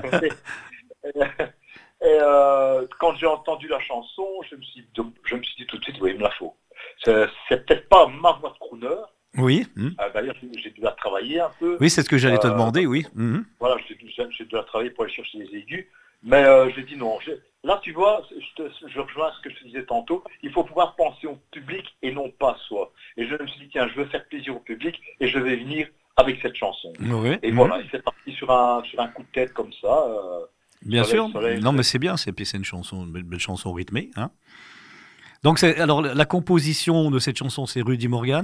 Et quand j'ai entendu la chanson, je me suis dit tout de suite, oui, il me la faut. C'est peut-être pas ma voix de crooner. Oui. D'ailleurs, j'ai dû la travailler un peu. Oui, c'est ce que j'allais te demander, oui. Voilà, j'ai dû la travailler pour aller chercher les aigus. Mais j'ai dit non. Là, tu vois, je rejoins ce que je te disais tantôt. Il faut pouvoir penser au public et non pas à soi. Et je me suis dit, tiens, je veux faire plaisir au public et je vais venir avec cette chanson. Oui. Et voilà, il fait parti sur un coup de tête comme ça. Bien sûr. Non, mais c'est bien. C'est une chanson, une belle chanson rythmée. Hein. Donc, alors, la composition de cette chanson, c'est Rudy Morgan.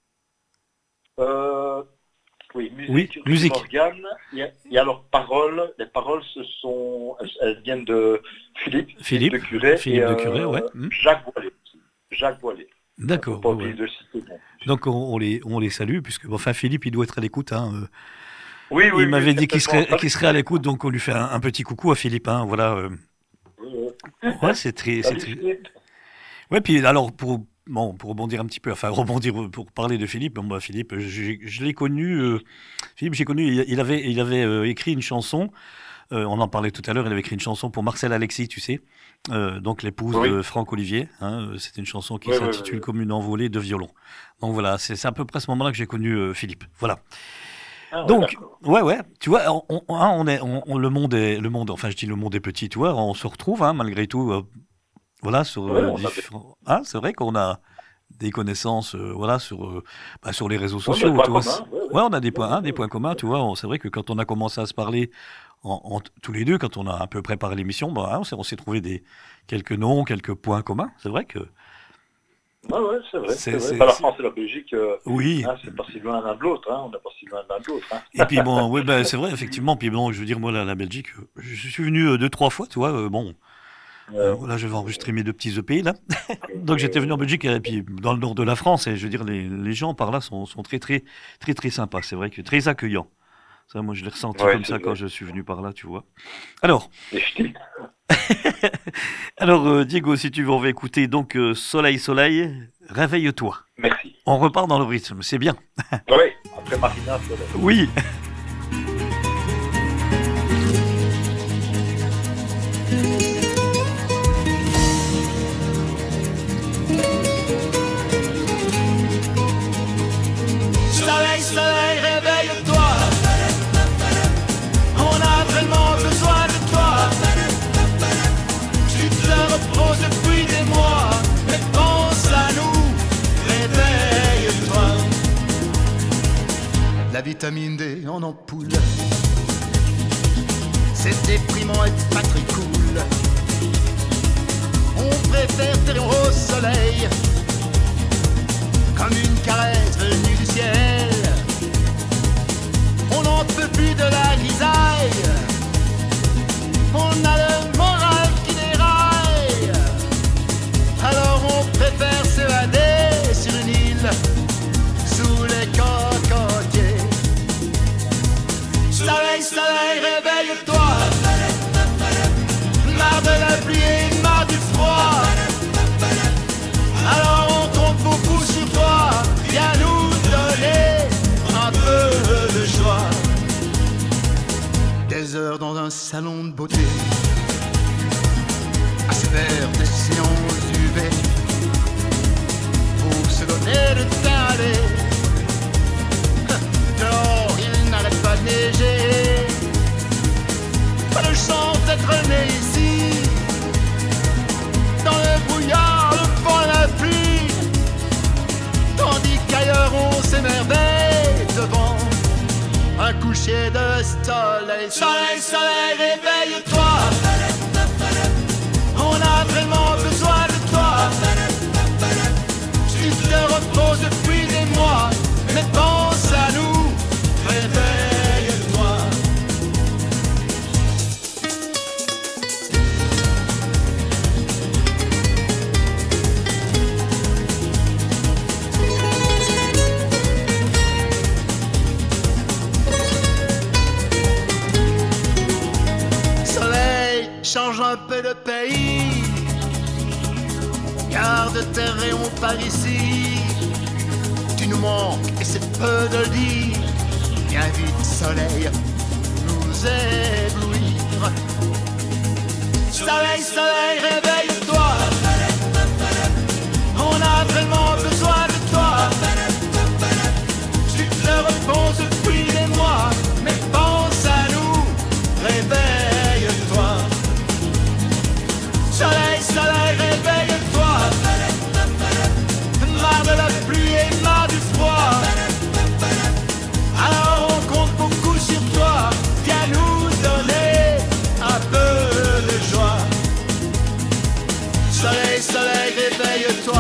Oui, musique. Morgan. Et alors, les paroles, elles viennent de Philippe de Curé. Philippe de Curé, ouais. Jacques Boilet. D'accord. Ouais. Donc, on les salue, puisque, Philippe, il doit être à l'écoute. Hein. Oui, il m'avait dit qu'il serait à l'écoute, donc on lui fait un petit coucou à Philippe. Hein, voilà. Ouais, c'est très. Ouais, puis alors, pour rebondir un petit peu, pour parler de Philippe, Philippe, je l'ai connu, Philippe, il avait écrit une chanson, on en parlait tout à l'heure, il avait écrit une chanson pour Marcel Alexis, tu sais, donc l'épouse de Franck Olivier, hein, c'est une chanson qui s'intitule Comme une envolée de violon. Donc voilà, c'est à peu près à ce moment-là que j'ai connu Philippe, voilà. Donc, ouais, tu vois, le monde est petit, tu vois, on se retrouve, hein, malgré tout, voilà, sur c'est vrai qu'on a des connaissances, sur les réseaux sociaux, tu vois. On a des points communs, tu vois. C'est vrai que quand on a commencé à se parler tous les deux, quand on a un peu préparé l'émission, on s'est trouvé quelques noms, quelques points communs. C'est vrai que. Ouais, c'est vrai. C'est pas la France et la Belgique. Oui. Hein, c'est pas si loin l'un de l'autre. Hein, on n'est pas si loin l'un de l'autre. Hein. Et puis c'est vrai, effectivement. Puis je veux dire, moi, la Belgique, je suis venu 2-3 fois, tu vois. Là, je vais enregistrer mes 2 petits EP, là. Donc, j'étais venu en Belgique, et puis dans le nord de la France, et je veux dire, les gens par là sont très, très, très, très sympas. C'est vrai que très accueillants. Ça, moi, je l'ai ressenti comme ça quand je suis venu par là, tu vois. Alors, Diego, si tu veux, on va écouter donc Soleil, Soleil, réveille-toi. Merci. On repart dans le rythme, c'est bien. Oui, après Marina, Soleil. Oui. Soleil, soleil, réveille-toi. On a vraiment besoin de toi. Tu te reposes depuis des mois, mais pense à nous, réveille-toi. La vitamine D en ampoule, c'est déprimant et pas très cool. On préfère terre au soleil, comme une caresse venue du ciel. On n'en peut plus de la grisaille, on a le moral qui déraille. Alors on préfère s'évader sur une île, sous les cocotiers. Soleil, soleil, réveille-toi. Marre de la pluie et marre du froid. Alors on compte beaucoup sur toi. Viens nous donner un peu de joie. Des heures dans un salon de beauté, à se faire des séances UV, pour se donner le teint à l'air. Dehors il n'arrête pas de neiger, pas de chance d'être né ici, dans le brouillard, le vent et la pluie, tandis qu'ailleurs on s'émerveille devant un coucher de soleil. Soleil, soleil, réveille-toi. On a vraiment besoin de toi. Tu te reposes depuis des mois, mais pense à nous, réveille-toi. Soleil, change un peu de pays, garde tes rayons par ici. Tu nous manques et c'est peu de le dire. Viens vite soleil, nous éblouir. Soleil, soleil, réveille-toi. On a vraiment besoin de toi. Tu te reposes depuis des mois, mais pense à nous, réveille-toi. Soleil, soleil, réveille-toi. Marre de la pluie et marre du froid. Alors on compte beaucoup sur toi. Viens nous donner un peu de joie. Soleil, soleil, réveille-toi.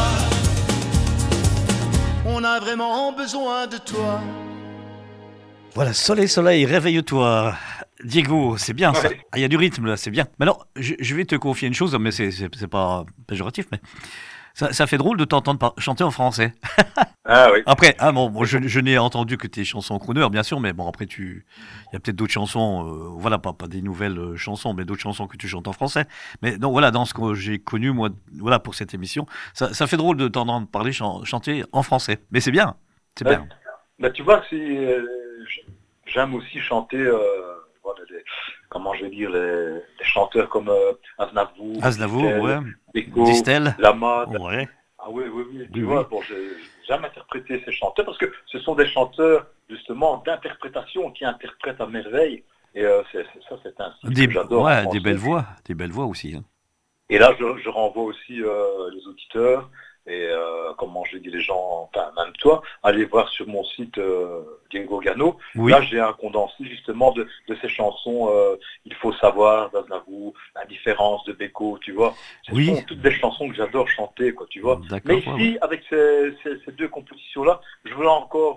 On a vraiment besoin de toi. Voilà, Soleil, Soleil, réveille-toi. Diego, c'est bien ça. Il y a du rythme là, c'est bien. Maintenant, je vais te confier une chose, mais c'est pas péjoratif, mais ça fait drôle de t'entendre chanter en français. Ah oui. Après, bon, je n'ai entendu que tes chansons crooner, bien sûr, mais bon, après, il y a peut-être d'autres chansons, voilà, pas des nouvelles chansons, mais d'autres chansons que tu chantes en français. Mais donc voilà, dans ce que j'ai connu, moi, voilà, pour cette émission, ça fait drôle de t'entendre parler, chanter en français. Mais c'est bien, c'est bien. Bah, tu vois, j'aime aussi chanter, voilà, comment je vais dire, les chanteurs comme Aznavour, ouais. Beko, Distel, Lamad. Ouais. Ah oui, tu vois, bon, j'aime interpréter ces chanteurs parce que ce sont des chanteurs, justement, d'interprétation qui interprètent à merveille. Et c'est un style que j'adore. Ouais, des belles voix aussi. Hein. Et là, je renvoie aussi les auditeurs et comment je dis les gens, enfin même toi, allez voir sur mon site Diego Gano. Oui. Là, j'ai un condensé justement de ces chansons. Il faut savoir d'Aznavour, L'indifférence de Beko, tu vois. Ce sont toutes des chansons que j'adore chanter, quoi, tu vois. Mais ici, avec ces deux compositions-là, je voulais encore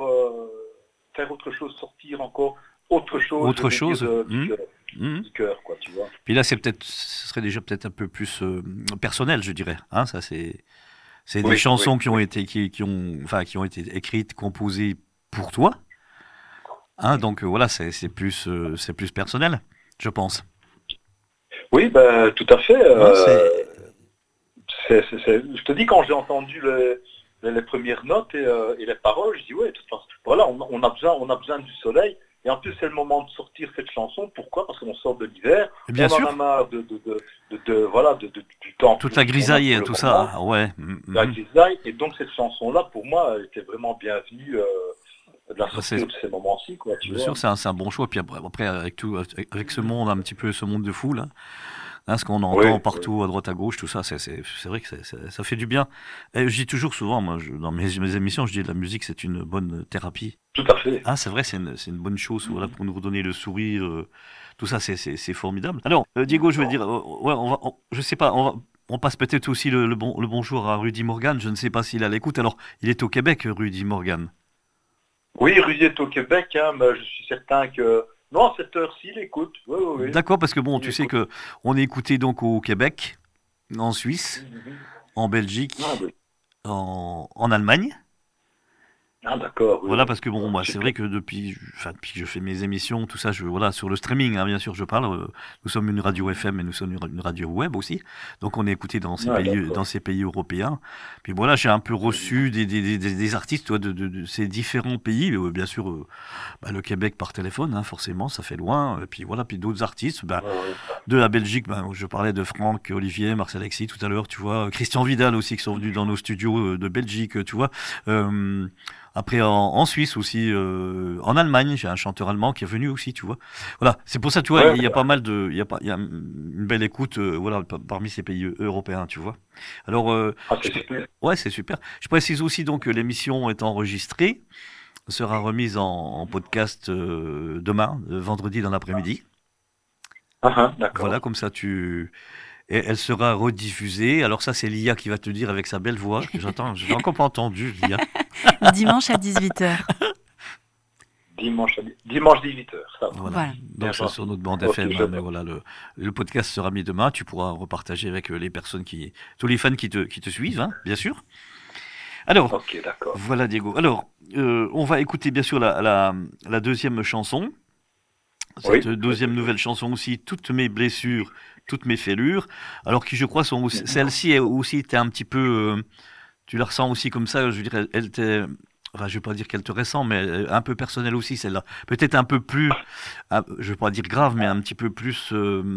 faire autre chose, sortir encore autre chose. Autre chose. Du cœur, quoi, tu vois. Puis là, ce serait déjà peut-être un peu plus personnel, je dirais. Hein, ça, c'est des chansons qui ont été écrites, composées pour toi. Hein, donc voilà, c'est plus personnel, je pense. Oui, tout à fait. Je te dis, quand j'ai entendu les premières notes et les paroles, je dis ouais, de toute façon, voilà, on a besoin du soleil. Et en plus, c'est le moment de sortir cette chanson. Pourquoi ? Parce qu'on sort de l'hiver. Bien sûr. On en a marre du temps. Toute la grisaille et tout ça. Ouais. La grisaille. Et donc cette chanson-là, pour moi, elle était vraiment bienvenue. De la sortie de ces moments-ci, quoi. Bien sûr, c'est un bon choix. Puis après, avec ce monde, un petit peu ce monde de fou là. Hein, ce qu'on entend partout, à droite, à gauche, tout ça, c'est vrai que ça fait du bien. Et je dis toujours souvent, moi, dans mes émissions, je dis la musique, c'est une bonne thérapie. Tout à fait. Ah, c'est vrai, c'est une bonne chose, voilà, pour nous redonner le sourire. Tout ça, c'est formidable. Alors, Diego, je veux dire, je sais pas, on passe peut-être aussi le bonjour à Rudy Morgan. Je ne sais pas s'il est à l'écoute. Alors, il est au Québec, Rudy Morgan. Oui, Rudy est au Québec, hein, mais je suis certain que... Non, à cette heure-ci, il écoute. Oui. D'accord, parce que bon, tu sais que on est écouté donc au Québec, en Suisse, en Belgique, en Allemagne. Ah d'accord. Voilà, parce que bon, moi, c'est vrai que depuis que je fais mes émissions, tout ça, voilà, sur le streaming, hein, bien sûr, je parle. Nous sommes une radio FM et nous sommes une radio web aussi. Donc, on est écouté dans ces pays européens. Puis voilà, j'ai un peu reçu des artistes de ces différents pays. Bien sûr, le Québec par téléphone, hein, forcément, ça fait loin. Et puis voilà, puis d'autres artistes. De la Belgique, je parlais de Franck, Olivier, Marcel Alexis tout à l'heure, tu vois. Christian Vidal aussi, qui sont venus dans nos studios de Belgique, tu vois. Après, en Suisse aussi, en Allemagne, j'ai un chanteur allemand qui est venu aussi, tu vois. Voilà, c'est pour ça, tu vois, il y a pas mal il y a une belle écoute, voilà, parmi ces pays européens, tu vois. Alors, c'est super. Je précise aussi donc que l'émission est enregistrée, sera remise en podcast demain, vendredi dans l'après-midi. D'accord. Voilà, comme ça Et elle sera rediffusée. Alors ça, c'est Lia qui va te dire avec sa belle voix. J'ai encore pas entendu, Lia. Dimanche à 18h. Dimanche 18h, ça va. Voilà. Donc c'est sur notre bande FM. Mais voilà, le podcast sera mis demain. Tu pourras repartager avec les personnes tous les fans qui te suivent, hein, bien sûr. Alors, ok, d'accord. Voilà, Diego. Alors, on va écouter bien sûr la deuxième chanson. Cette deuxième nouvelle chanson aussi, Toutes mes blessures, toutes mes fêlures, alors qui je crois celle-ci aussi était un petit peu, tu la ressens aussi comme ça, je dirais, elle était, enfin je vais pas dire qu'elle te ressent, mais un peu personnelle aussi celle-là, peut-être un peu plus, je vais pas dire grave, mais un petit peu plus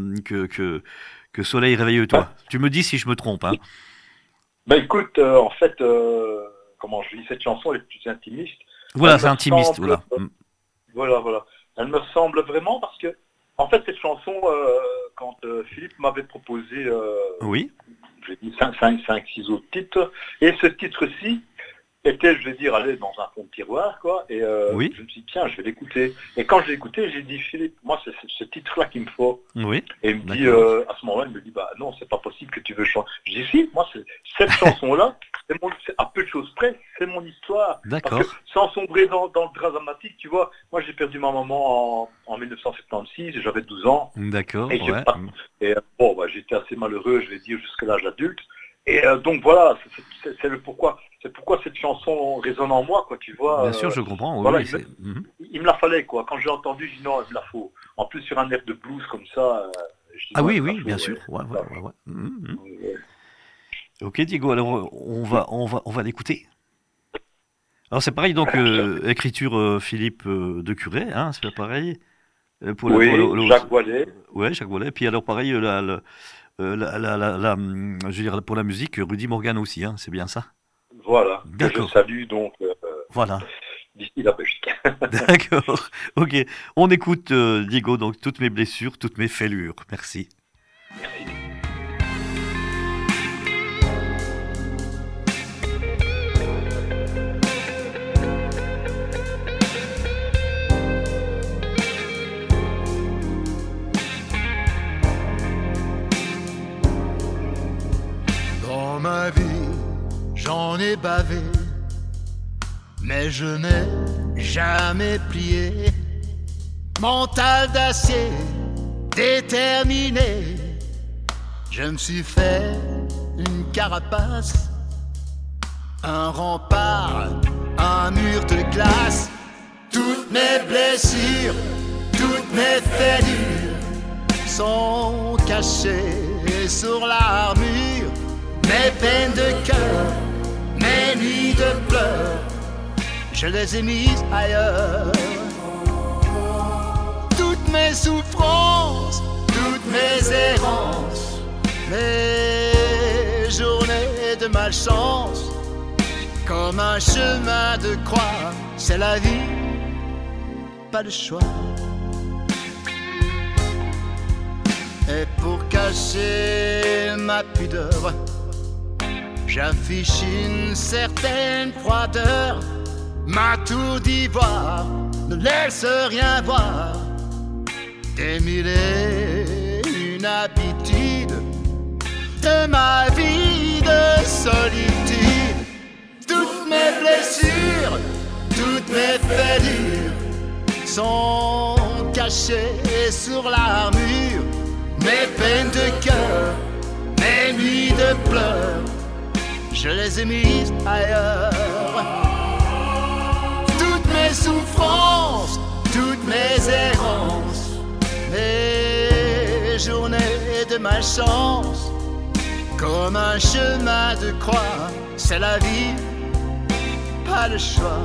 que Soleil réveille-toi. Tu me dis si je me trompe, hein. Écoute, en fait, comment je dis, cette chanson elle est plus intimiste. Voilà, c'est intimiste, voilà. Voilà. Elle me ressemble vraiment parce que, en fait, cette chanson, quand Philippe m'avait proposé, j'ai dit 5-6 autres titres, et ce titre-ci était, je vais dire, aller dans un fond de tiroir, quoi, et je me suis dit, tiens, je vais l'écouter. Et quand je l'ai écouté, j'ai dit, Philippe, moi, c'est ce titre-là qu'il me faut. Oui. Et il me dit, à ce moment-là, il me dit, non, c'est pas possible que tu veux chanter. Je dis, si, moi, cette chanson-là, c'est à peu de choses près, c'est mon histoire. D'accord. Parce que sans sombrer dans le dramatique, tu vois, moi, j'ai perdu ma maman en 1976, et j'avais 12 ans. D'accord, et j'étais assez malheureux, je vais dire, jusqu'à l'âge adulte. Et donc voilà, c'est le pourquoi. C'est pourquoi cette chanson résonne en moi, quoi, tu vois. Bien sûr, je comprends. Voilà, il me la fallait, quoi. Quand j'ai entendu, je dis non, il me la faut. En plus, sur un air de blues comme ça. Je dis, oui, bien sûr. Ouais. Ok, Diego. Alors, on va l'écouter. Alors, c'est pareil, donc écriture Philippe de Curé, hein, c'est pareil. Jacques Wallet. Ouais, Jacques Wallet. Puis alors, pareil, je veux dire, pour la musique, Rudy Morgan aussi, hein, c'est bien ça. Voilà, d'accord. Je salue donc voilà. D'ici la Belgique. D'accord, ok. On écoute, Diego, donc toutes mes blessures, toutes mes fêlures. Merci. Merci. Dans ma vie, j'en ai bavé, mais je n'ai jamais plié. Mental d'acier, déterminé, je me suis fait une carapace, un rempart, un mur de glace. Toutes mes blessures, toutes mes fêlures sont cachées sur l'armure. Mes peines de cœur, mes nuits de pleurs, je les ai mises ailleurs. Toutes mes souffrances, toutes mes errances, mes journées de malchance, comme un chemin de croix, c'est la vie, pas le choix. Et pour cacher ma pudeur, j'affiche une certaine froideur. Ma tour d'ivoire ne laisse rien voir. Des mille et une habitudes de ma vie de solitude. Toutes mes blessures, toutes mes fêlures sont cachées sur l'armure. Mes peines de cœur, mes nuits de pleurs, je les ai mises ailleurs. Toutes mes souffrances, toutes mes errances, mes journées de malchance, comme un chemin de croix, c'est la vie, pas le choix.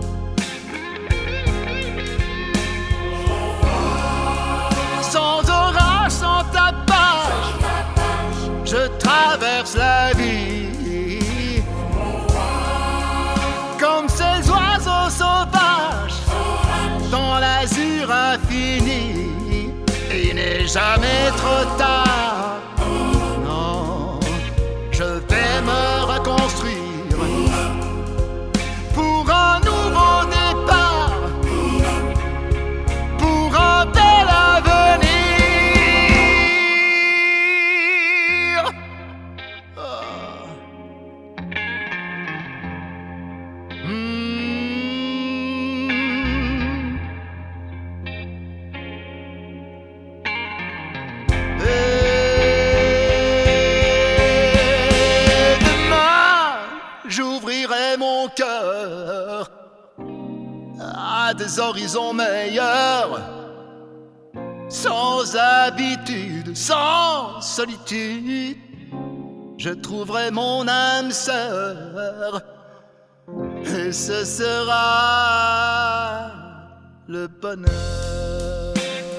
Sans orage, sans tapage, je traverse la vie comme ces oiseaux sauvages dans l'azur infini. Et il n'est jamais trop tard. Non, je vais me reconstruire pour un nouveau départ, pour un bel avenir. J'ouvrirai mon cœur à des horizons meilleurs, sans habitude, sans solitude. Je trouverai mon âme sœur, et ce sera le bonheur.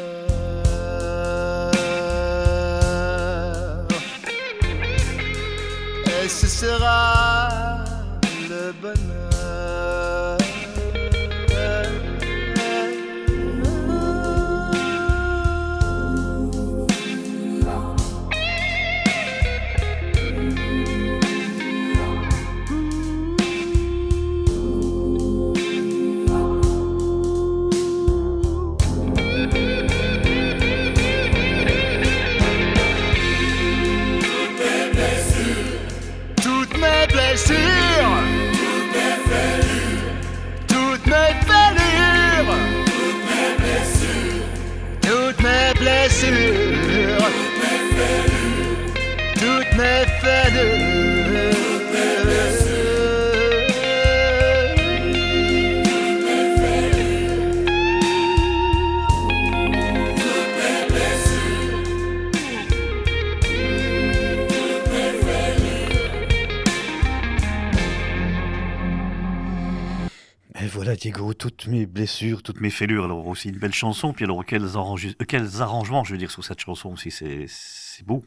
Et ce sera le bonheur. Toutes mes blessures, toutes mes fêlures, toutes mes blessures, toutes mes fêlures. Et voilà Diego, toutes mes blessures, toutes mes fêlures. Alors aussi une belle chanson, puis alors quels arrangements, je veux dire, sur cette chanson aussi, c'est beau.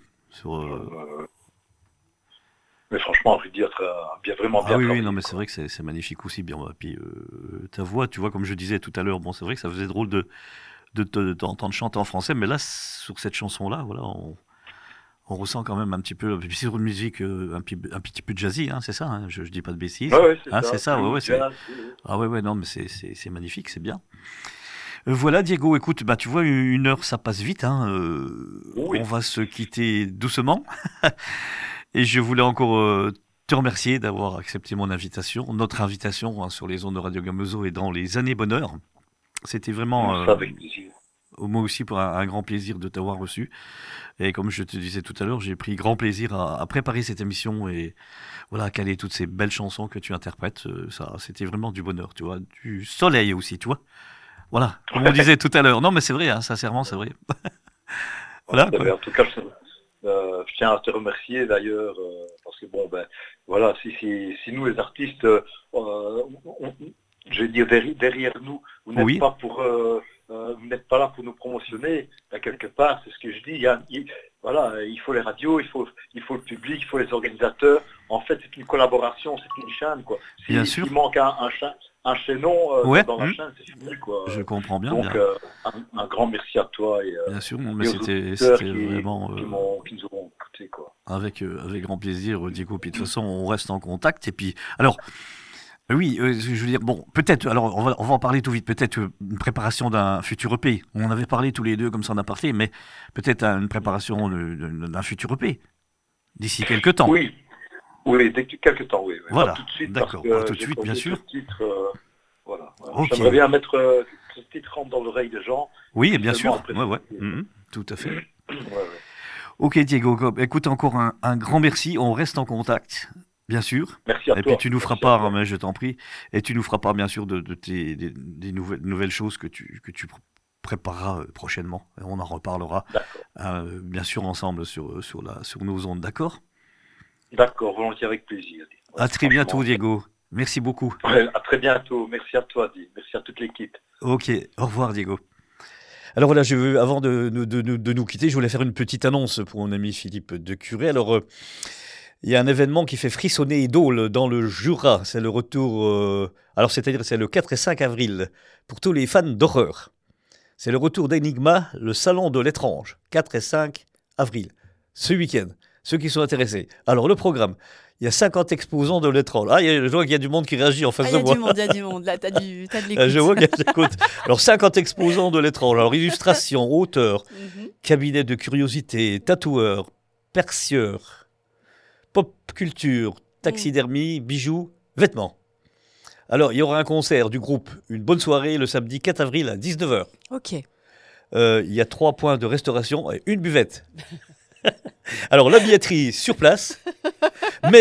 Mais franchement, envie de dire, vraiment bien. Ah oui, travaillé, non, mais quoi. c'est vrai que c'est magnifique aussi. Bien, puis ta voix, tu vois, comme je disais tout à l'heure, bon, c'est vrai que ça faisait drôle de t'entendre chanter en français, mais là, sur cette chanson-là, voilà, on ressent quand même un petit peu, puis c'est une musique un petit peu jazzy, hein, c'est ça, hein, je dis pas de bêtises. Ouais, c'est Hein, ça. c'est ça, ouais, ah ouais, non, mais c'est magnifique, c'est bien. Voilà, Diego, écoute, bah tu vois, une heure, ça passe vite, hein, Oui. on va se quitter doucement, et je voulais encore te remercier d'avoir accepté notre invitation hein, sur les ondes de Radio Gamezo et dans les années bonheur. C'était vraiment... Ça, avec plaisir. Moi aussi, pour un grand plaisir de t'avoir reçu. Et comme je te disais tout à l'heure, j'ai pris grand plaisir à préparer cette émission et voilà, à caler toutes ces belles chansons que tu interprètes. Ça, c'était vraiment du bonheur, tu vois, du soleil aussi, tu vois. Voilà, comme on disait tout à l'heure. Non, mais c'est vrai, hein, sincèrement, c'est vrai. Voilà. En tout cas, je tiens à te remercier d'ailleurs, parce que bon, voilà, si nous les artistes, je veux dire derrière nous, vous n'êtes pas pour, vous n'êtes pas là pour nous promotionner. Quelque part, c'est ce que je dis. Voilà, il faut les radios, il faut le public, il faut les organisateurs. En fait, c'est une collaboration, c'est une chaîne, quoi. Bien sûr. S'il manque un chaînon dans la chaîne, c'est fini, quoi. Je comprends bien. Donc, un grand merci à toi et bien sûr, mais c'était vraiment qui nous auront écouté, quoi. Avec grand plaisir, Diego. Puis de toute façon, on reste en contact. Et puis, alors, oui, je veux dire, bon, peut-être. Alors, on va en parler tout vite. Peut-être une préparation d'un futur EP. On en avait parlé tous les deux comme ça en aparté, mais peut-être une préparation d'un futur EP d'ici quelques temps. Oui, dès quelques temps, oui. Voilà, pas tout de suite, d'accord, pas tout de suite, bien sûr. Voilà. Okay. J'aimerais bien mettre que ce titre rentre dans l'oreille des gens. Oui, bien sûr. Ouais. Tout à fait. Ok, Diego. Écoute, encore un grand merci. On reste en contact, bien sûr. Merci à toi. Et puis tu nous feras part, mais je t'en prie, et tu nous feras part, bien sûr, de des nouvelles choses que tu prépareras prochainement. Et on en reparlera, bien sûr, ensemble sur nos ondes, d'accord ? D'accord, volontiers, avec plaisir. À très bientôt, Diego. Merci beaucoup. Ouais, à très bientôt. Merci à toi, Di. Merci à toute l'équipe. Ok, au revoir, Diego. Alors voilà, avant de nous quitter, je voulais faire une petite annonce pour mon ami Philippe Decuré. Alors, il y a un événement qui fait frissonner et Dole dans le Jura. C'est le retour... c'est le 4 et 5 avril, pour tous les fans d'horreur. C'est le retour d'Enigma, le Salon de l'étrange, 4 et 5 avril, ce week-end. Ceux qui sont intéressés. Alors, le programme, il y a 50 exposants de l'étrange. Je vois qu'il y a du monde qui réagit en face de moi. Il y a du monde. Là, t'as de l'écoute. Je vois qu'il y a de l'écoute. Alors, 50 exposants de l'étrange. Alors, illustration, auteur, cabinet de curiosité, tatoueur, percieur, pop culture, taxidermie, bijoux, vêtements. Alors, il y aura un concert du groupe Une bonne soirée le samedi 4 avril à 19h. Ok. Il y a 3 points de restauration et une buvette. Alors, la billetterie sur place, mais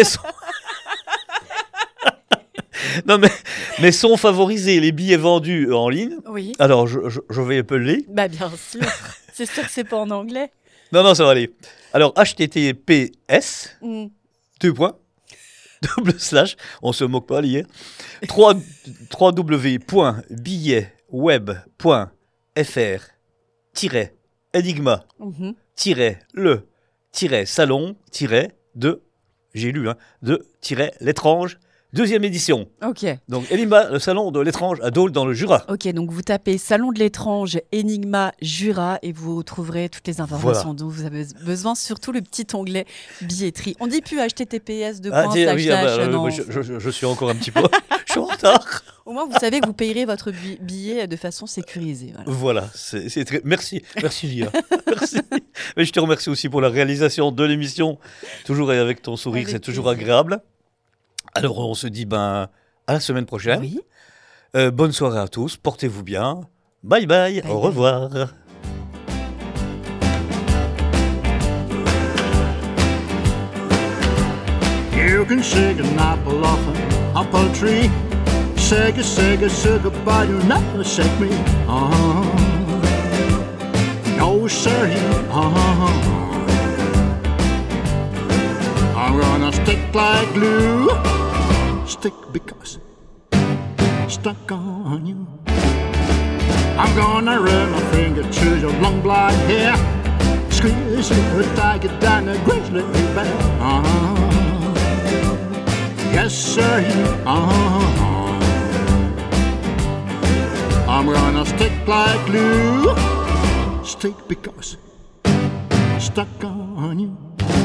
sont favorisés les billets vendus en ligne. Oui. Alors, je vais appeler. Bien sûr. C'est sûr que c'est pas en anglais. Non, ça va aller. Alors, https, 2 points, /, on se moque pas, hier, www.billetweb.fr-enigma -le-salon -de, j'ai lu, l'étrange, 2e édition. Ok. Donc Enigma, le salon de l'étrange à Dole dans le Jura. Ok, donc vous tapez Salon de l'étrange, Enigma, Jura et vous trouverez toutes les informations dont vous avez besoin, surtout le petit onglet billetterie. On dit plus https non. Je suis encore un petit peu, je suis en retard. Au moins vous savez que vous payerez votre billet de façon sécurisée. Voilà, c'est très... Merci Lia. Merci. Mais je te remercie aussi pour la réalisation de l'émission. Toujours avec ton sourire, avec c'est toujours plaisir. agréable. Alors on se dit à la semaine prochaine. Oui. Bonne soirée à tous, portez-vous bien. Bye bye, au revoir. You can shake an apple off an apple tree. Shake it, sugar, but you never shake me. No, sir, I'm gonna stick like glue. Stick because stuck on you. I'm gonna run my finger through your long blonde hair. Squeeze you tiger down a grizzly bear. Yes, sir, I'm gonna stick like glue. Stick because stuck on you.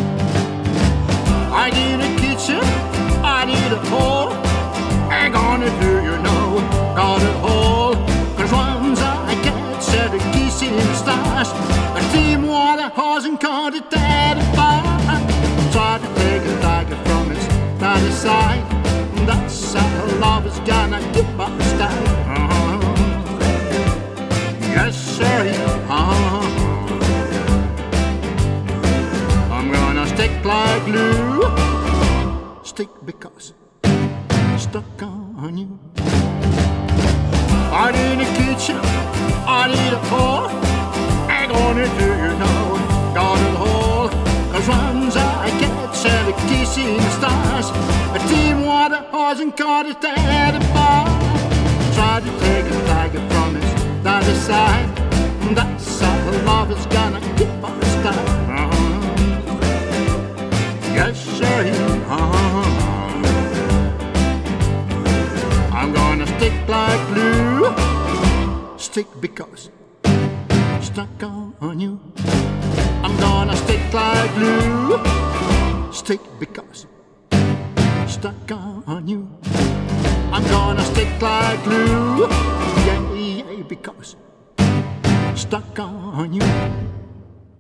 I need a kitchen, I need a hole. I'm gonna do, got it all. Cause once I get set the geese in the stars, a team water horse and can't it that far. Try to take a tiger from its other side. That's how love is gonna give up the style. Yes, sir. stick because stuck on you. I need a kitchen, I need a hole. I'm gonna do you know, got a hole. Cause once I catch a kissing stars, a team water hasn't caught it at the bar. Try to take a tiger from his other side. That's how the love is gonna keep on style. Yes, sir. I'm gonna stick like glue. Stick because stuck on you. I'm gonna stick like glue. Stick because stuck on you. I'm gonna stick like glue. Yeah, yeah, because stuck on you.